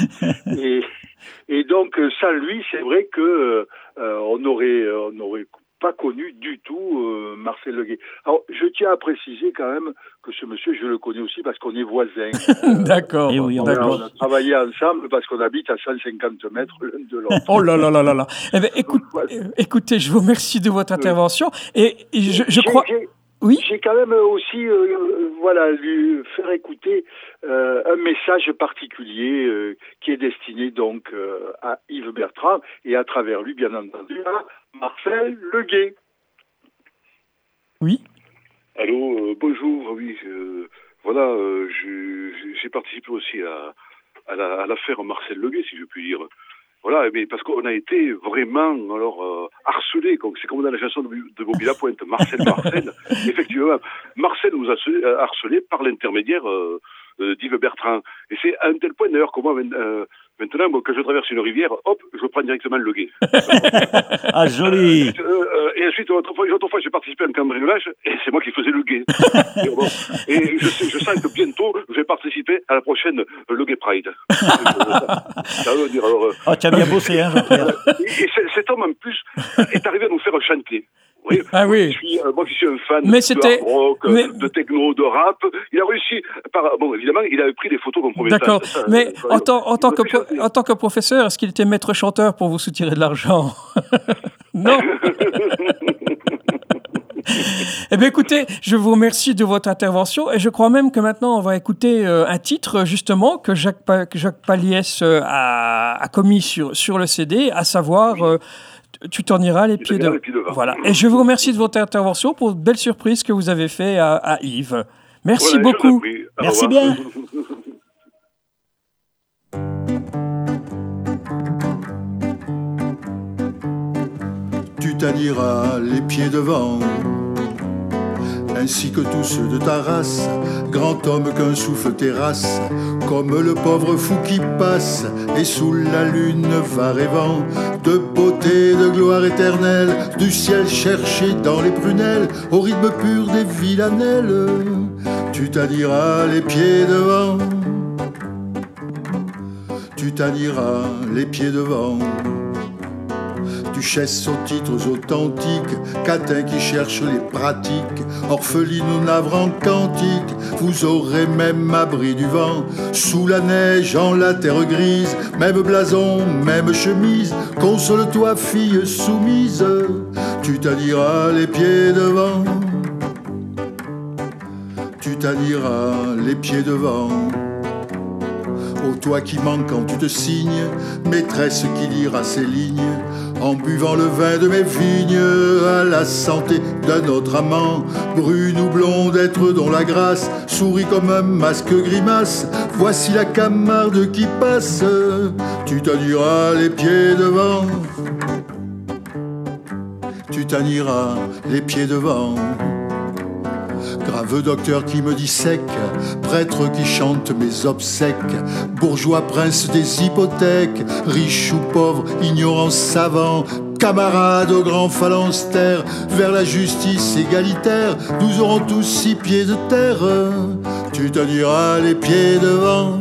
Et donc, sans lui, c'est vrai que on n'aurait pas connu du tout Marcel Le Guet. Alors, je tiens à préciser quand même que ce monsieur, je le connais aussi parce qu'on est voisins. D'accord. Oui, on a travaillé ensemble parce qu'on habite à 150 mètres l'un de l'autre. Oh là là là là là. Eh bien, écoutez, je vous remercie de votre intervention. Et je crois... Oui. J'ai quand même aussi, lui faire écouter un message particulier qui est destiné donc à Yves Bertrand et à travers lui, bien entendu, à Marcel Le Guet. Oui. Allô, bonjour. Oui, j'ai participé aussi à l'affaire Marcel Le Guet, si je puis dire. Voilà, mais parce qu'on a été vraiment harcelés, c'est comme dans la chanson de Bobby Lapointe, Marcel. Effectivement, Marcel nous a harcelés par l'intermédiaire d'Yves Bertrand. Et c'est à un tel point d'ailleurs que moi, maintenant, quand je traverse une rivière, hop, je prends directement le gué. Ah, joli. Et ensuite, autrefois, j'ai participé à un cambriolage et c'est moi qui faisais le gué. Et je sens que bientôt, je vais participer à la prochaine le Gay Pride. Ça veut dire, alors, tu as bien bossé, hein, Jean-Pierre. Et cet homme, en plus, est arrivé à nous faire chanter. Oui. Ah oui. Moi qui suis un fan mais de hard rock, de techno, de rap, il a réussi. Bon, évidemment, il avait pris des photos compromettantes. D'accord. Mais en tant que professeur, est-ce qu'il était maître chanteur pour vous soutirer de l'argent? Non. Eh bien, écoutez, je vous remercie de votre intervention et je crois même que maintenant, on va écouter un titre, justement, que Jacques Paliès a commis sur le CD, à savoir... Tu t'en iras les pieds devant. Voilà. Et je vous remercie de votre intervention pour une belle surprise que vous avez fait à Yves. Merci beaucoup. Merci bien. Tu t'en iras les pieds devant, ainsi que tous ceux de ta race, grand homme qu'un souffle terrasse, comme le pauvre fou qui passe, et sous la lune va rêvant, de beauté, de gloire éternelle, du ciel cherché dans les prunelles, au rythme pur des villanelles. Tu t'en iras les pieds devant, tu t'en iras les pieds devant. Duchesse aux titres authentiques, catin qui cherche les pratiques, orpheline ou navrant cantique, vous aurez même abri du vent, sous la neige, en la terre grise, même blason, même chemise, console-toi fille soumise, tu t'en iras les pieds devant, tu t'en iras les pieds devant. Ô toi qui manques quand tu te signes, maîtresse qui lira ces lignes, en buvant le vin de mes vignes, à la santé d'un autre amant, brune ou blonde, être dont la grâce sourit comme un masque grimace, voici la Camarde qui passe, tu t'en iras les pieds devant, tu t'en iras les pieds devant. Grave docteur qui me dit sec, prêtre qui chante mes obsèques, bourgeois prince des hypothèques, riche ou pauvre, ignorant savant, camarade au grand phalanstère, vers la justice égalitaire, nous aurons tous 6 pieds de terre, tu t'en iras les pieds devant.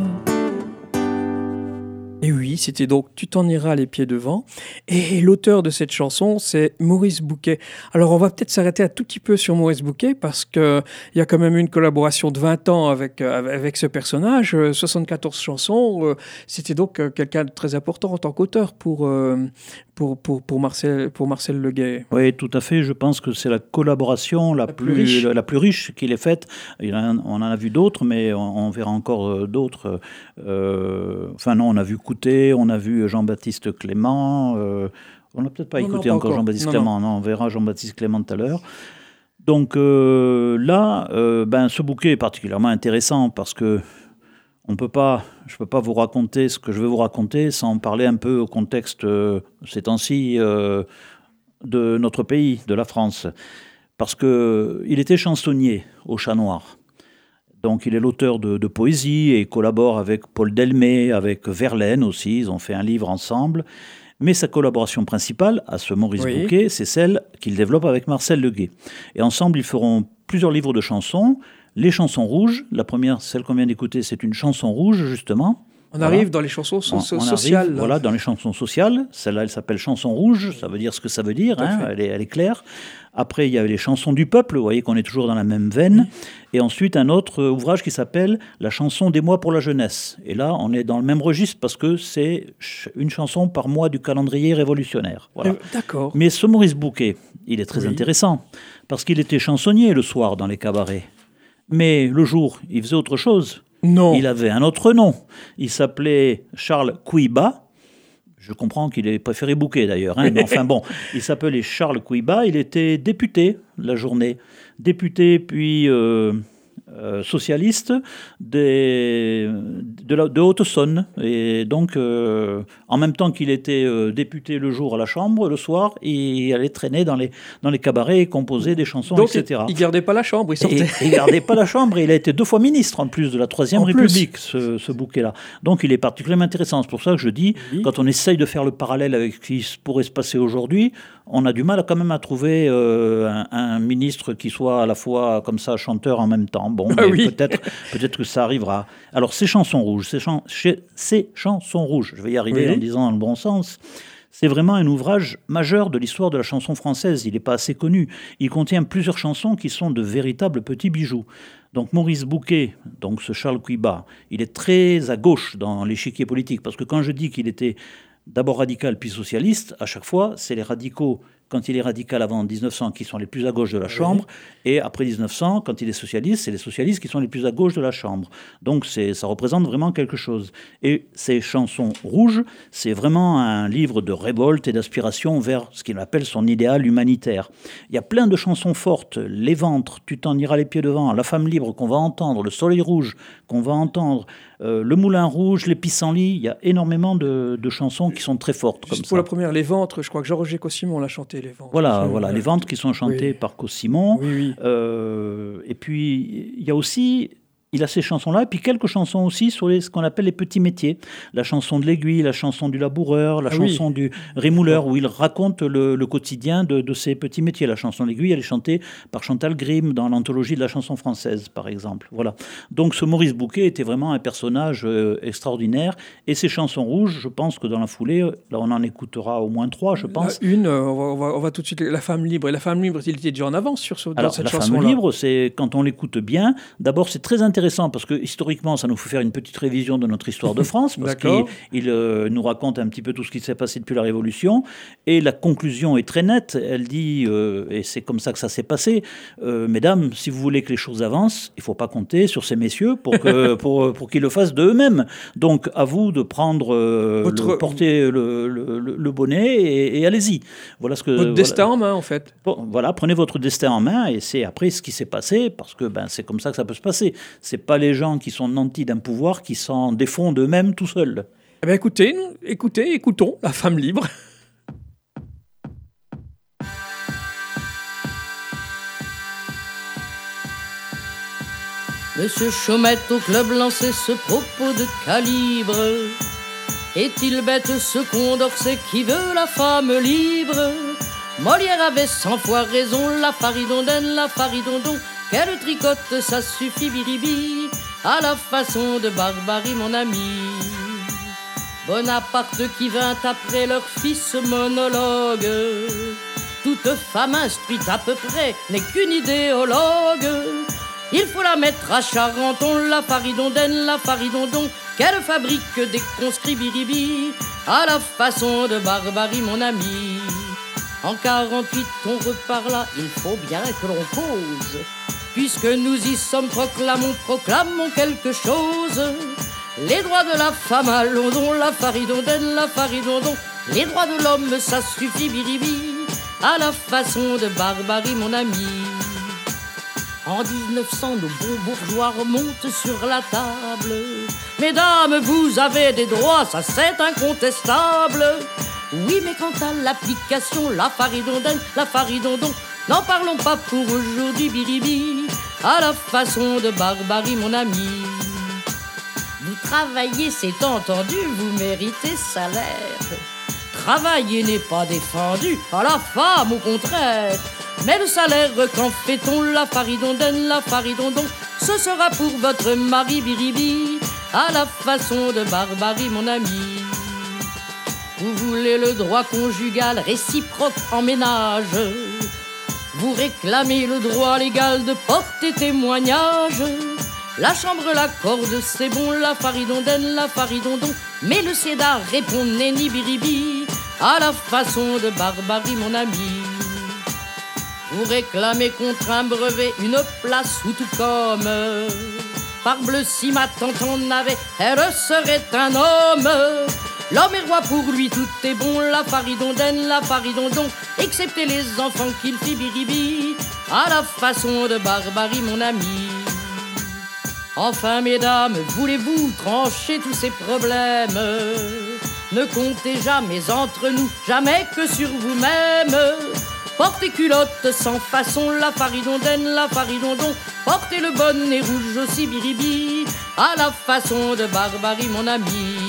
Et oui, c'était donc « Tu t'en iras les pieds devant ». Et l'auteur de cette chanson, c'est Maurice Bouquet. Alors, on va peut-être s'arrêter un tout petit peu sur Maurice Bouquet parce qu'il y a quand même une collaboration de 20 ans avec ce personnage. 74 chansons. C'était donc quelqu'un de très important en tant qu'auteur pour Marcel Leguet. Oui, tout à fait. Je pense que c'est la collaboration la plus riche qu'il ait faite. On en a vu d'autres, mais on verra encore d'autres. Enfin non, on a vu Coutet, on a vu Jean-Baptiste Clément. On n'a peut-être pas écouté encore Jean-Baptiste Clément. Non, on verra Jean-Baptiste Clément tout à l'heure. Donc là, ce bouquet est particulièrement intéressant parce que je ne peux pas vous raconter ce que je vais vous raconter sans parler un peu au contexte, ces temps-ci, de notre pays, de la France. Parce qu'il était chansonnier au Chat Noir. Donc il est l'auteur de poésie et collabore avec Paul Delmet, avec Verlaine aussi. Ils ont fait un livre ensemble. Mais sa collaboration principale, à ce Maurice Bouquet, c'est celle qu'il développe avec Marcel Leguet. Et ensemble, ils feront plusieurs livres de chansons. Les chansons rouges, la première, celle qu'on vient d'écouter, c'est une chanson rouge, justement. On arrive dans les chansons sociales. Voilà, dans les chansons sociales. Celle-là, elle s'appelle Chanson rouge, ça veut dire ce que ça veut dire, elle est claire. Après, il y a les chansons du peuple, vous voyez qu'on est toujours dans la même veine. Et ensuite, un autre ouvrage qui s'appelle La chanson des mois pour la jeunesse. Et là, on est dans le même registre parce que c'est une chanson par mois du calendrier révolutionnaire. Voilà. D'accord. Mais ce Maurice Bouquet, il est très intéressant parce qu'il était chansonnier le soir dans les cabarets. Mais le jour, il faisait autre chose. Non. Il avait un autre nom. Il s'appelait Charles Couiba. Je comprends qu'il ait préféré Bouquet d'ailleurs. Mais enfin bon, il s'appelait Charles Couiba. Il était député la journée. Député, puis socialiste de Haute-Saône. Et donc, en même temps qu'il était député le jour à la Chambre, le soir, il allait traîner dans les cabarets et composer des chansons, donc, etc. Il ne gardait pas la Chambre, il sortait. Il ne gardait pas la Chambre, et il a été 2 fois ministre, en plus de la Troisième République, ce bouquet-là. Donc il est particulièrement intéressant. C'est pour ça que je dis, quand on essaye de faire le parallèle avec ce qui pourrait se passer aujourd'hui, on a du mal quand même à trouver un ministre qui soit à la fois comme ça chanteur en même temps. Bon, peut-être que ça arrivera. Alors ces chansons rouges, ces chansons rouges, je vais y arriver en disant dans le bon sens. C'est vraiment un ouvrage majeur de l'histoire de la chanson française. Il n'est pas assez connu. Il contient plusieurs chansons qui sont de véritables petits bijoux. Donc Maurice Bouquet, donc ce Charles Cuibat, il est très à gauche dans l'échiquier politique. Parce que quand je dis qu'il était d'abord radical puis socialiste, à chaque fois, c'est les radicaux, quand il est radical avant 1900, qui sont les plus à gauche de la Chambre, et après 1900, quand il est socialiste, c'est les socialistes qui sont les plus à gauche de la Chambre. Donc ça représente vraiment quelque chose. Et ces chansons rouges, c'est vraiment un livre de révolte et d'aspiration vers ce qu'il appelle son idéal humanitaire. Il y a plein de chansons fortes, Les Ventres, Tu t'en iras les pieds devant, La Femme libre qu'on va entendre, Le Soleil rouge qu'on va entendre, Le Moulin rouge, Les Pissenlits, il y a énormément de chansons qui sont très fortes. Juste comme pour ça. la première, Les Ventres, je crois que Jean-Roger Cossimon l'a chanté, Les Ventres. Voilà, les Ventres qui sont chantées par Cossimon. Oui. Et puis, il y a aussi... Il a ces chansons-là, et puis quelques chansons aussi sur ce qu'on appelle les petits métiers. La chanson de l'aiguille, la chanson du laboureur, la chanson du rémouleur, où il raconte le quotidien de ces petits métiers. La chanson de l'aiguille, elle est chantée par Chantal Grimm dans l'anthologie de la chanson française, par exemple. Voilà. Donc ce Maurice Bouquet était vraiment un personnage extraordinaire. Et ces chansons rouges, je pense que dans la foulée, là on en écoutera au moins 3, je pense. On va tout de suite... La Femme libre. Et La Femme libre, il était déjà en avance dans cette chanson-là. La Femme libre, c'est quand on l'écoute bien, d'abord c'est très intéressant parce que historiquement, ça nous fait faire une petite révision de notre histoire de France, parce qu'il nous raconte un petit peu tout ce qui s'est passé depuis la Révolution, et la conclusion est très nette. Elle dit, et c'est comme ça que ça s'est passé, mesdames, si vous voulez que les choses avancent, il ne faut pas compter sur ces messieurs pour qu'ils le fassent d'eux-mêmes. Donc à vous de prendre, porter le bonnet et allez-y. Voilà ce que votre destin en main, en fait. Voilà, prenez votre destin en main, et c'est après ce qui s'est passé, parce que c'est comme ça que ça peut se passer. C'est pas les gens qui sont nantis d'un pouvoir qui s'en défont d'eux-mêmes tout seuls. Eh bien, écoutons La Femme libre. Monsieur Chaumette au club lançait ce propos de calibre. Est-il bête ce Condorcet qui veut la femme libre? Molière avait 100 fois raison, la faridondaine, la faridondon. Quelle tricote, ça suffit, biribi, à la façon de Barbarie, mon ami. Bonaparte qui vint après leur fils monologue. Toute femme instruite à peu près n'est qu'une idéologue. Il faut la mettre à Charenton, la faridondaine, la faridondon. Qu'elle fabrique des conscrits biribi, à la façon de Barbarie, mon ami. En 48, on reparla, il faut bien que l'on cause. Puisque nous y sommes, proclamons quelque chose. Les droits de la femme à London, la faridondaine, la faridondon. Les droits de l'homme, ça suffit, biribi, à la façon de Barbarie, mon ami. En 1900, nos bons bourgeois remontent sur la table. Mesdames, vous avez des droits, ça c'est incontestable. Oui, mais quant à l'application, la faridondaine, la faridondon, n'en parlons pas pour aujourd'hui, biribi, à la façon de Barbarie, mon ami. Vous travaillez, c'est entendu, vous méritez salaire. Travailler n'est pas défendu à la femme, au contraire. Mais le salaire, qu'en fait-on, la faridondaine, la faridondon, ce sera pour votre mari, biribi, à la façon de Barbarie, mon ami. Vous voulez le droit conjugal réciproque en ménage. Vous réclamez le droit légal de porter témoignage. La chambre l'accorde, c'est bon, la faridondaine, la faridondon. Mais le cédar répond nenni biribi, à la façon de Barbarie, mon ami. Vous réclamez contre un brevet une place ou tout comme. Parbleu, si ma tante en avait, elle serait un homme. L'homme est roi, pour lui tout est bon, la faridondaine, la faridondon, excepté les enfants qu'il fit biribi, à la façon de Barbarie, mon ami. Enfin, mesdames, voulez-vous trancher tous ces problèmes? Ne comptez jamais entre nous, jamais que sur vous-même. Portez culotte sans façon, la faridondaine, la faridondon. Portez le bonnet rouge aussi, biribi, à la façon de Barbarie, mon ami.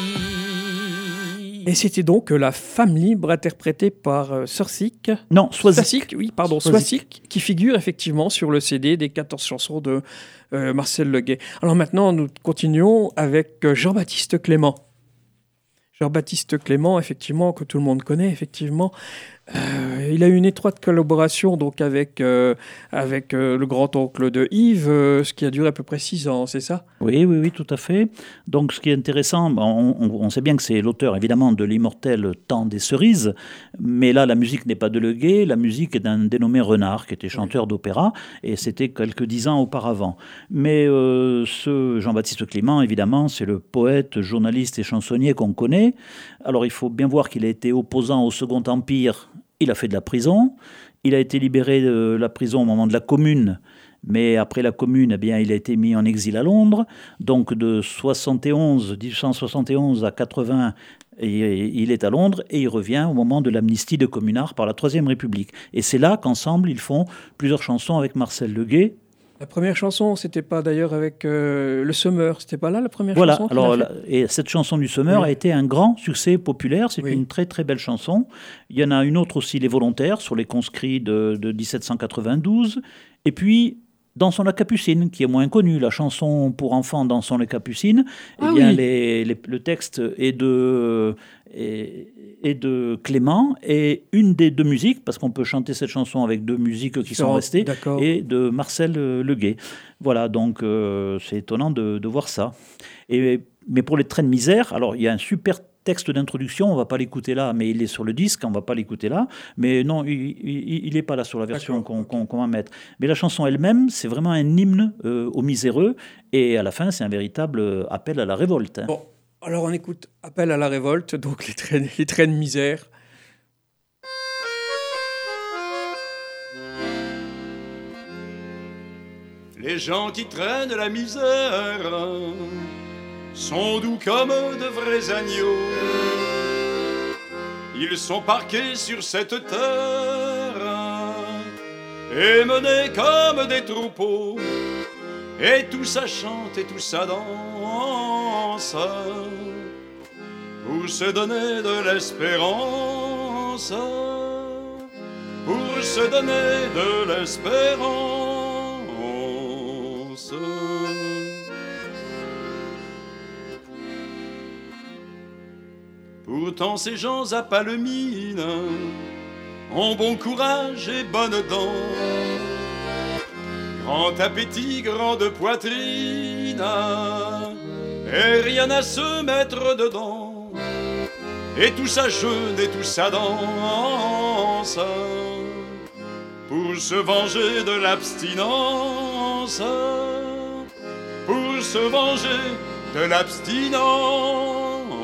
Et c'était donc La Femme libre, interprétée par Sorsik. Non, Soisik. Oui, pardon, Soisik, qui figure effectivement sur le CD des 14 chansons de Marcel Le Guay. Alors maintenant, nous continuons avec Jean-Baptiste Clément. Jean-Baptiste Clément, effectivement, que tout le monde connaît, effectivement. Il a eu une étroite collaboration donc avec le grand-oncle de Yves, ce qui a duré à peu près 6 ans, c'est ça ? Oui, tout à fait. Donc ce qui est intéressant, on sait bien que c'est l'auteur évidemment de l'immortel Temps des cerises, mais là la musique n'est pas de Le Guay, la musique est d'un dénommé Renard, qui était chanteur d'opéra, et c'était quelques 10 ans auparavant. Mais ce Jean-Baptiste Clément, évidemment, c'est le poète, journaliste et chansonnier qu'on connaît. Alors il faut bien voir qu'il a été opposant au Second Empire. Il a fait de la prison, il a été libéré de la prison au moment de la Commune, mais après la Commune, eh bien, il a été mis en exil à Londres, donc de 1871 à 80, il est à Londres et il revient au moment de l'amnistie de Communard par la Troisième République. Et c'est là qu'ensemble, ils font plusieurs chansons avec Marcel Le Guay. La première chanson, c'était pas d'ailleurs avec le Semeur, c'était pas là la première voilà, chanson. Alors, et cette chanson du Semeur a été un grand succès populaire, c'est une très très belle chanson. Il y en a une autre aussi, Les Volontaires, sur les conscrits de 1792. Et puis, Dansons la Capucine, qui est moins connue, la chanson pour enfants Dansons la Capucine. Le texte est de Clément, et une des deux musiques, parce qu'on peut chanter cette chanson avec deux musiques qui sont restées, et de Marcel Le Guay. Voilà, donc c'est étonnant de voir ça. Mais pour Les Traits de misère, alors il y a un super texte d'introduction, on ne va pas l'écouter là, mais il est sur le disque, on ne va pas l'écouter là. Mais non, il n'est pas là sur la version qu'on va mettre. Mais la chanson elle-même, c'est vraiment un hymne aux miséreux, et à la fin, c'est un véritable appel à la révolte. Bon, alors on écoute Appel à la révolte, donc les traits de misère. Les gens qui traînent la misère sont doux comme de vrais agneaux. Ils sont parqués sur cette terre et menés comme des troupeaux. Et tout ça chante et tout ça danse pour se donner de l'espérance, pour se donner de l'espérance. Pourtant ces gens à pâle mine ont bon courage et bonne dent, grand appétit, grande poitrine, et rien à se mettre dedans. Et tout ça jeûne et tout ça danse pour se venger de l'abstinence, pour se venger de l'abstinence.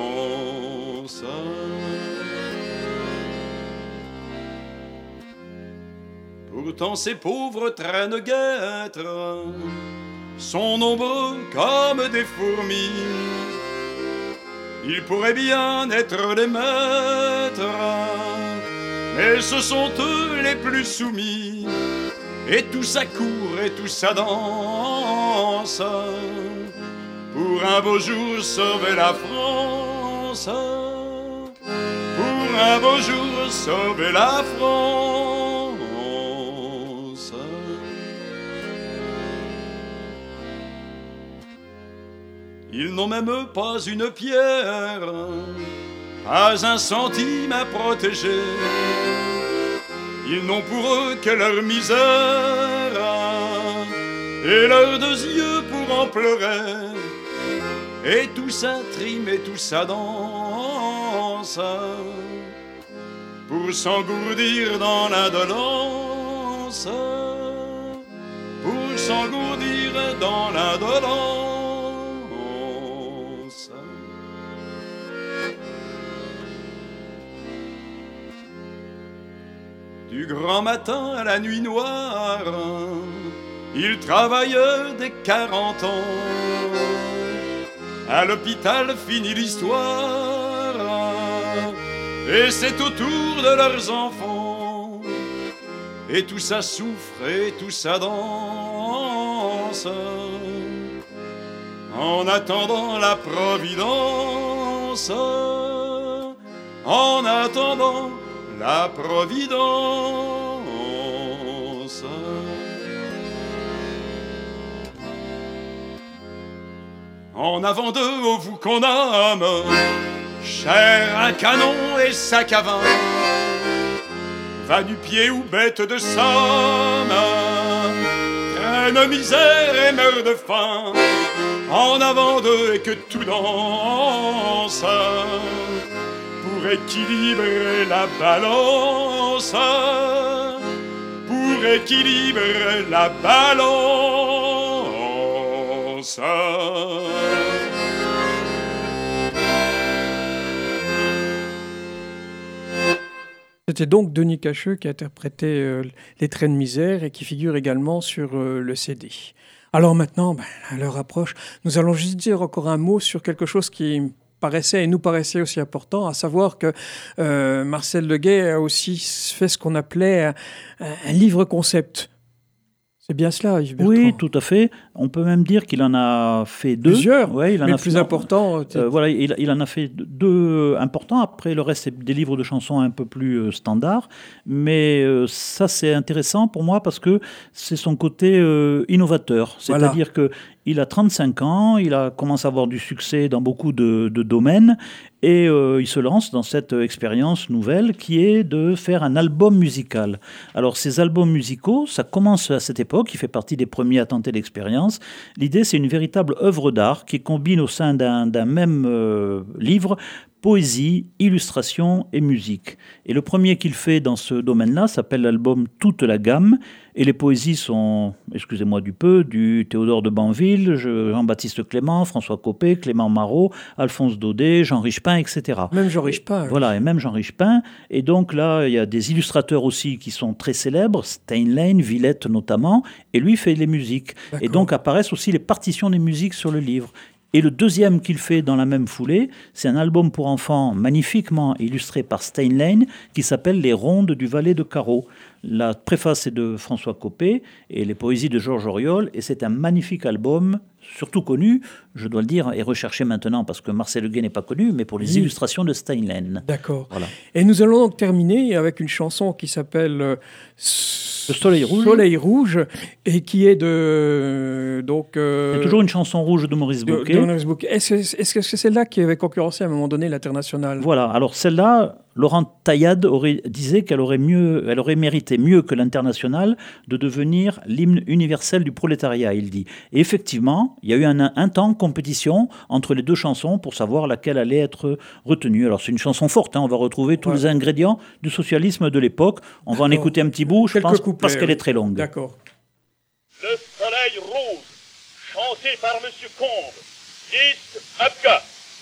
Pourtant ces pauvres traînes guêtres sont nombreux comme des fourmis. Ils pourraient bien être les maîtres, mais ce sont eux les plus soumis. Et tout ça court et tout ça danse pour un beau jour sauver la France, pour un beau jour sauver la France. Ils n'ont même pas une pierre, pas un centime à protéger. Ils n'ont pour eux que leur misère et leurs deux yeux pour en pleurer. Et tout ça trime et tout ça danse pour s'engourdir dans l'indolence, pour s'engourdir dans l'indolence. Du grand matin à la nuit noire, Il travaille dès 40 ans. À l'hôpital finit l'histoire. Et c'est au tour de leurs enfants. Et tout ça souffre et tout ça danse. En attendant la providence. En attendant la providence. En avant d'eux, ô vous qu'on nomme, chair à canon et sac à vin, va du pied ou bête de somme, traîne misère et meurt de faim. En avant d'eux et que tout danse, pour équilibrer la balance, pour équilibrer la balance. C'était donc Denis Cacheux qui a interprété Les Traits de misère et qui figure également sur le CD. Alors maintenant, à l'heure approche, nous allons juste dire encore un mot sur quelque chose qui paraissait et nous paraissait aussi important, à savoir que Marcel Leguet a aussi fait ce qu'on appelait un livre-concept. C'est bien cela, Yves Bertrand. Oui, tout à fait. On peut même dire qu'il en a fait deux. Plusieurs, ouais, il en mais a le plus fait, important... voilà, il en a fait deux importants. Après, le reste, c'est des livres de chansons un peu plus standards. Mais ça, c'est intéressant pour moi parce que c'est son côté innovateur. C'est-à-dire qu'il a 35 ans, il a commencé à avoir du succès dans beaucoup de domaines et il se lance dans cette expérience nouvelle qui est de faire un album musical. Alors, ces albums musicaux, ça commence à cette époque, il fait partie des premiers à tenter l'expérience. L'idée, c'est une véritable œuvre d'art qui combine au sein d'un même livre poésie, illustration et musique. Et le premier qu'il fait dans ce domaine-là s'appelle l'album Toute la gamme. Et les poésies sont, excusez-moi du peu, du Théodore de Banville, Jean-Baptiste Clément, François Copé, Clément Marot, Alphonse Daudet, Jean Richepin, etc. Même Jean Richepin. Voilà, et même Jean Richepin. Et donc là, il y a des illustrateurs aussi qui sont très célèbres, Steinlein, Villette notamment, et lui fait les musiques. Et donc apparaissent aussi les partitions des musiques sur le livre. Et le deuxième qu'il fait dans la même foulée, c'est un album pour enfants magnifiquement illustré par Steinlein qui s'appelle Les Rondes du Valet de Carreau. La préface est de François Copé et les poésies de Georges Auriol. Et c'est un magnifique album, surtout connu, je dois le dire, et recherché maintenant parce que Marcel Leguet n'est pas connu, mais pour les illustrations de Steinlein. D'accord. Voilà. Et nous allons donc terminer avec une chanson qui s'appelle Le Soleil Rouge. Soleil Rouge, et qui est de... C'est toujours une chanson rouge de Maurice Bouquet. Est-ce que c'est celle-là qui avait concurrencé à un moment donné l'Internationale ? Voilà, alors celle-là, Laurent Taillade disait qu'elle aurait mérité mieux que l'Internationale de devenir l'hymne universel du prolétariat, il dit. Et effectivement, il y a eu un temps de compétition entre les deux chansons pour savoir laquelle allait être retenue. Alors c'est une chanson forte, on va retrouver tous les ingrédients du socialisme de l'époque. On va en écouter un petit bout, je pense, parce qu'elle est très longue. D'accord. Le soleil rouge, chanté par Monsieur Combe, disque Abka.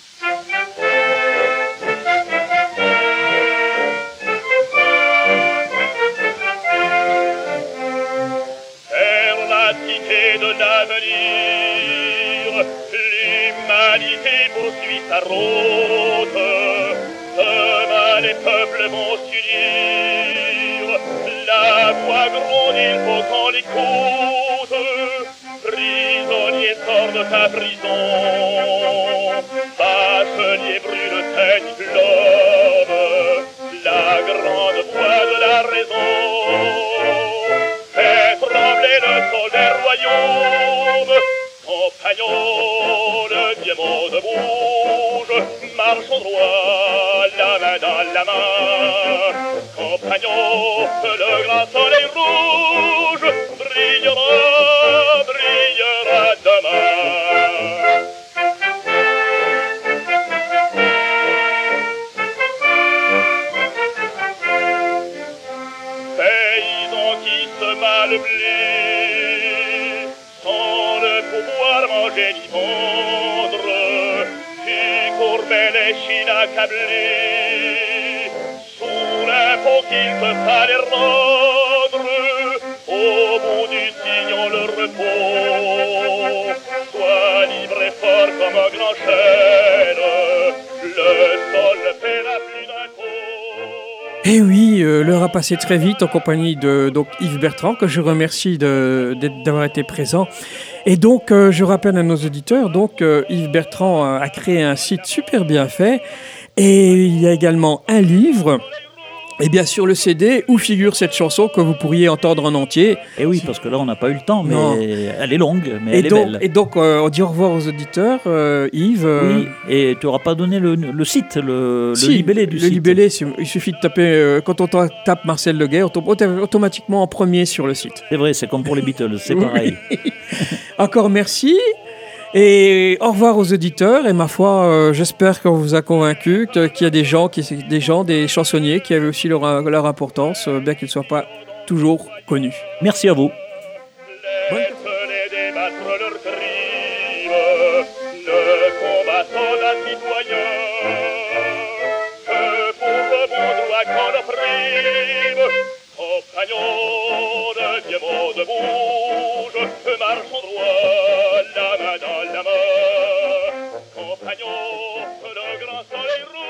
Vers la cité de l'avenir, l'humanité poursuit sa route. Demain les peuples vont s'unir, la voix gronde, il faut qu'on l'écoute. Prisonnier, sors de ta prison, bachelier brûle, teigne l'homme, la grande voix de la raison. Fais trembler le sol des royaumes, compagnons, le vieux monde bouge, marchons droit, la main dans la main. Compagnons, le grand soleil rouge brillera demain. Paysans qui sema le blé, sans le pouvoir manger ni vendre, tu courbais les chines accablées, sous l'impôt qu'il te fallait rendre, au bout du signe on le de peau. Sois libre et fort comme un grand chêne, le sol fait la pluie d'un coup. Et oui, l'heure a passé très vite en compagnie de donc, Yves Bertrand, que je remercie d'avoir été présent. Et donc, je rappelle à nos auditeurs, donc Yves Bertrand a créé un site super bien fait. Et il y a également un livre, et bien sûr le CD où figure cette chanson que vous pourriez entendre en entier. Et oui, parce que là on n'a pas eu le temps, mais non. Elle est longue, mais elle est belle. Et donc on dit au revoir aux auditeurs, Yves. Oui, et tu n'auras pas donné le site, le libellé du site. Le libellé, il suffit de taper, quand on tape Marcel Le Guay, on tombe automatiquement en premier sur le site. C'est vrai, c'est comme pour les Beatles, c'est pareil. Encore merci. Et au revoir aux auditeurs, et ma foi, j'espère qu'on vous a convaincu qu'il y a des chansonniers qui avaient aussi leur importance, bien qu'ils ne soient pas toujours connus. Merci à vous. Marchons droit, la main dans la main, compagnons, le grand soleil rouge.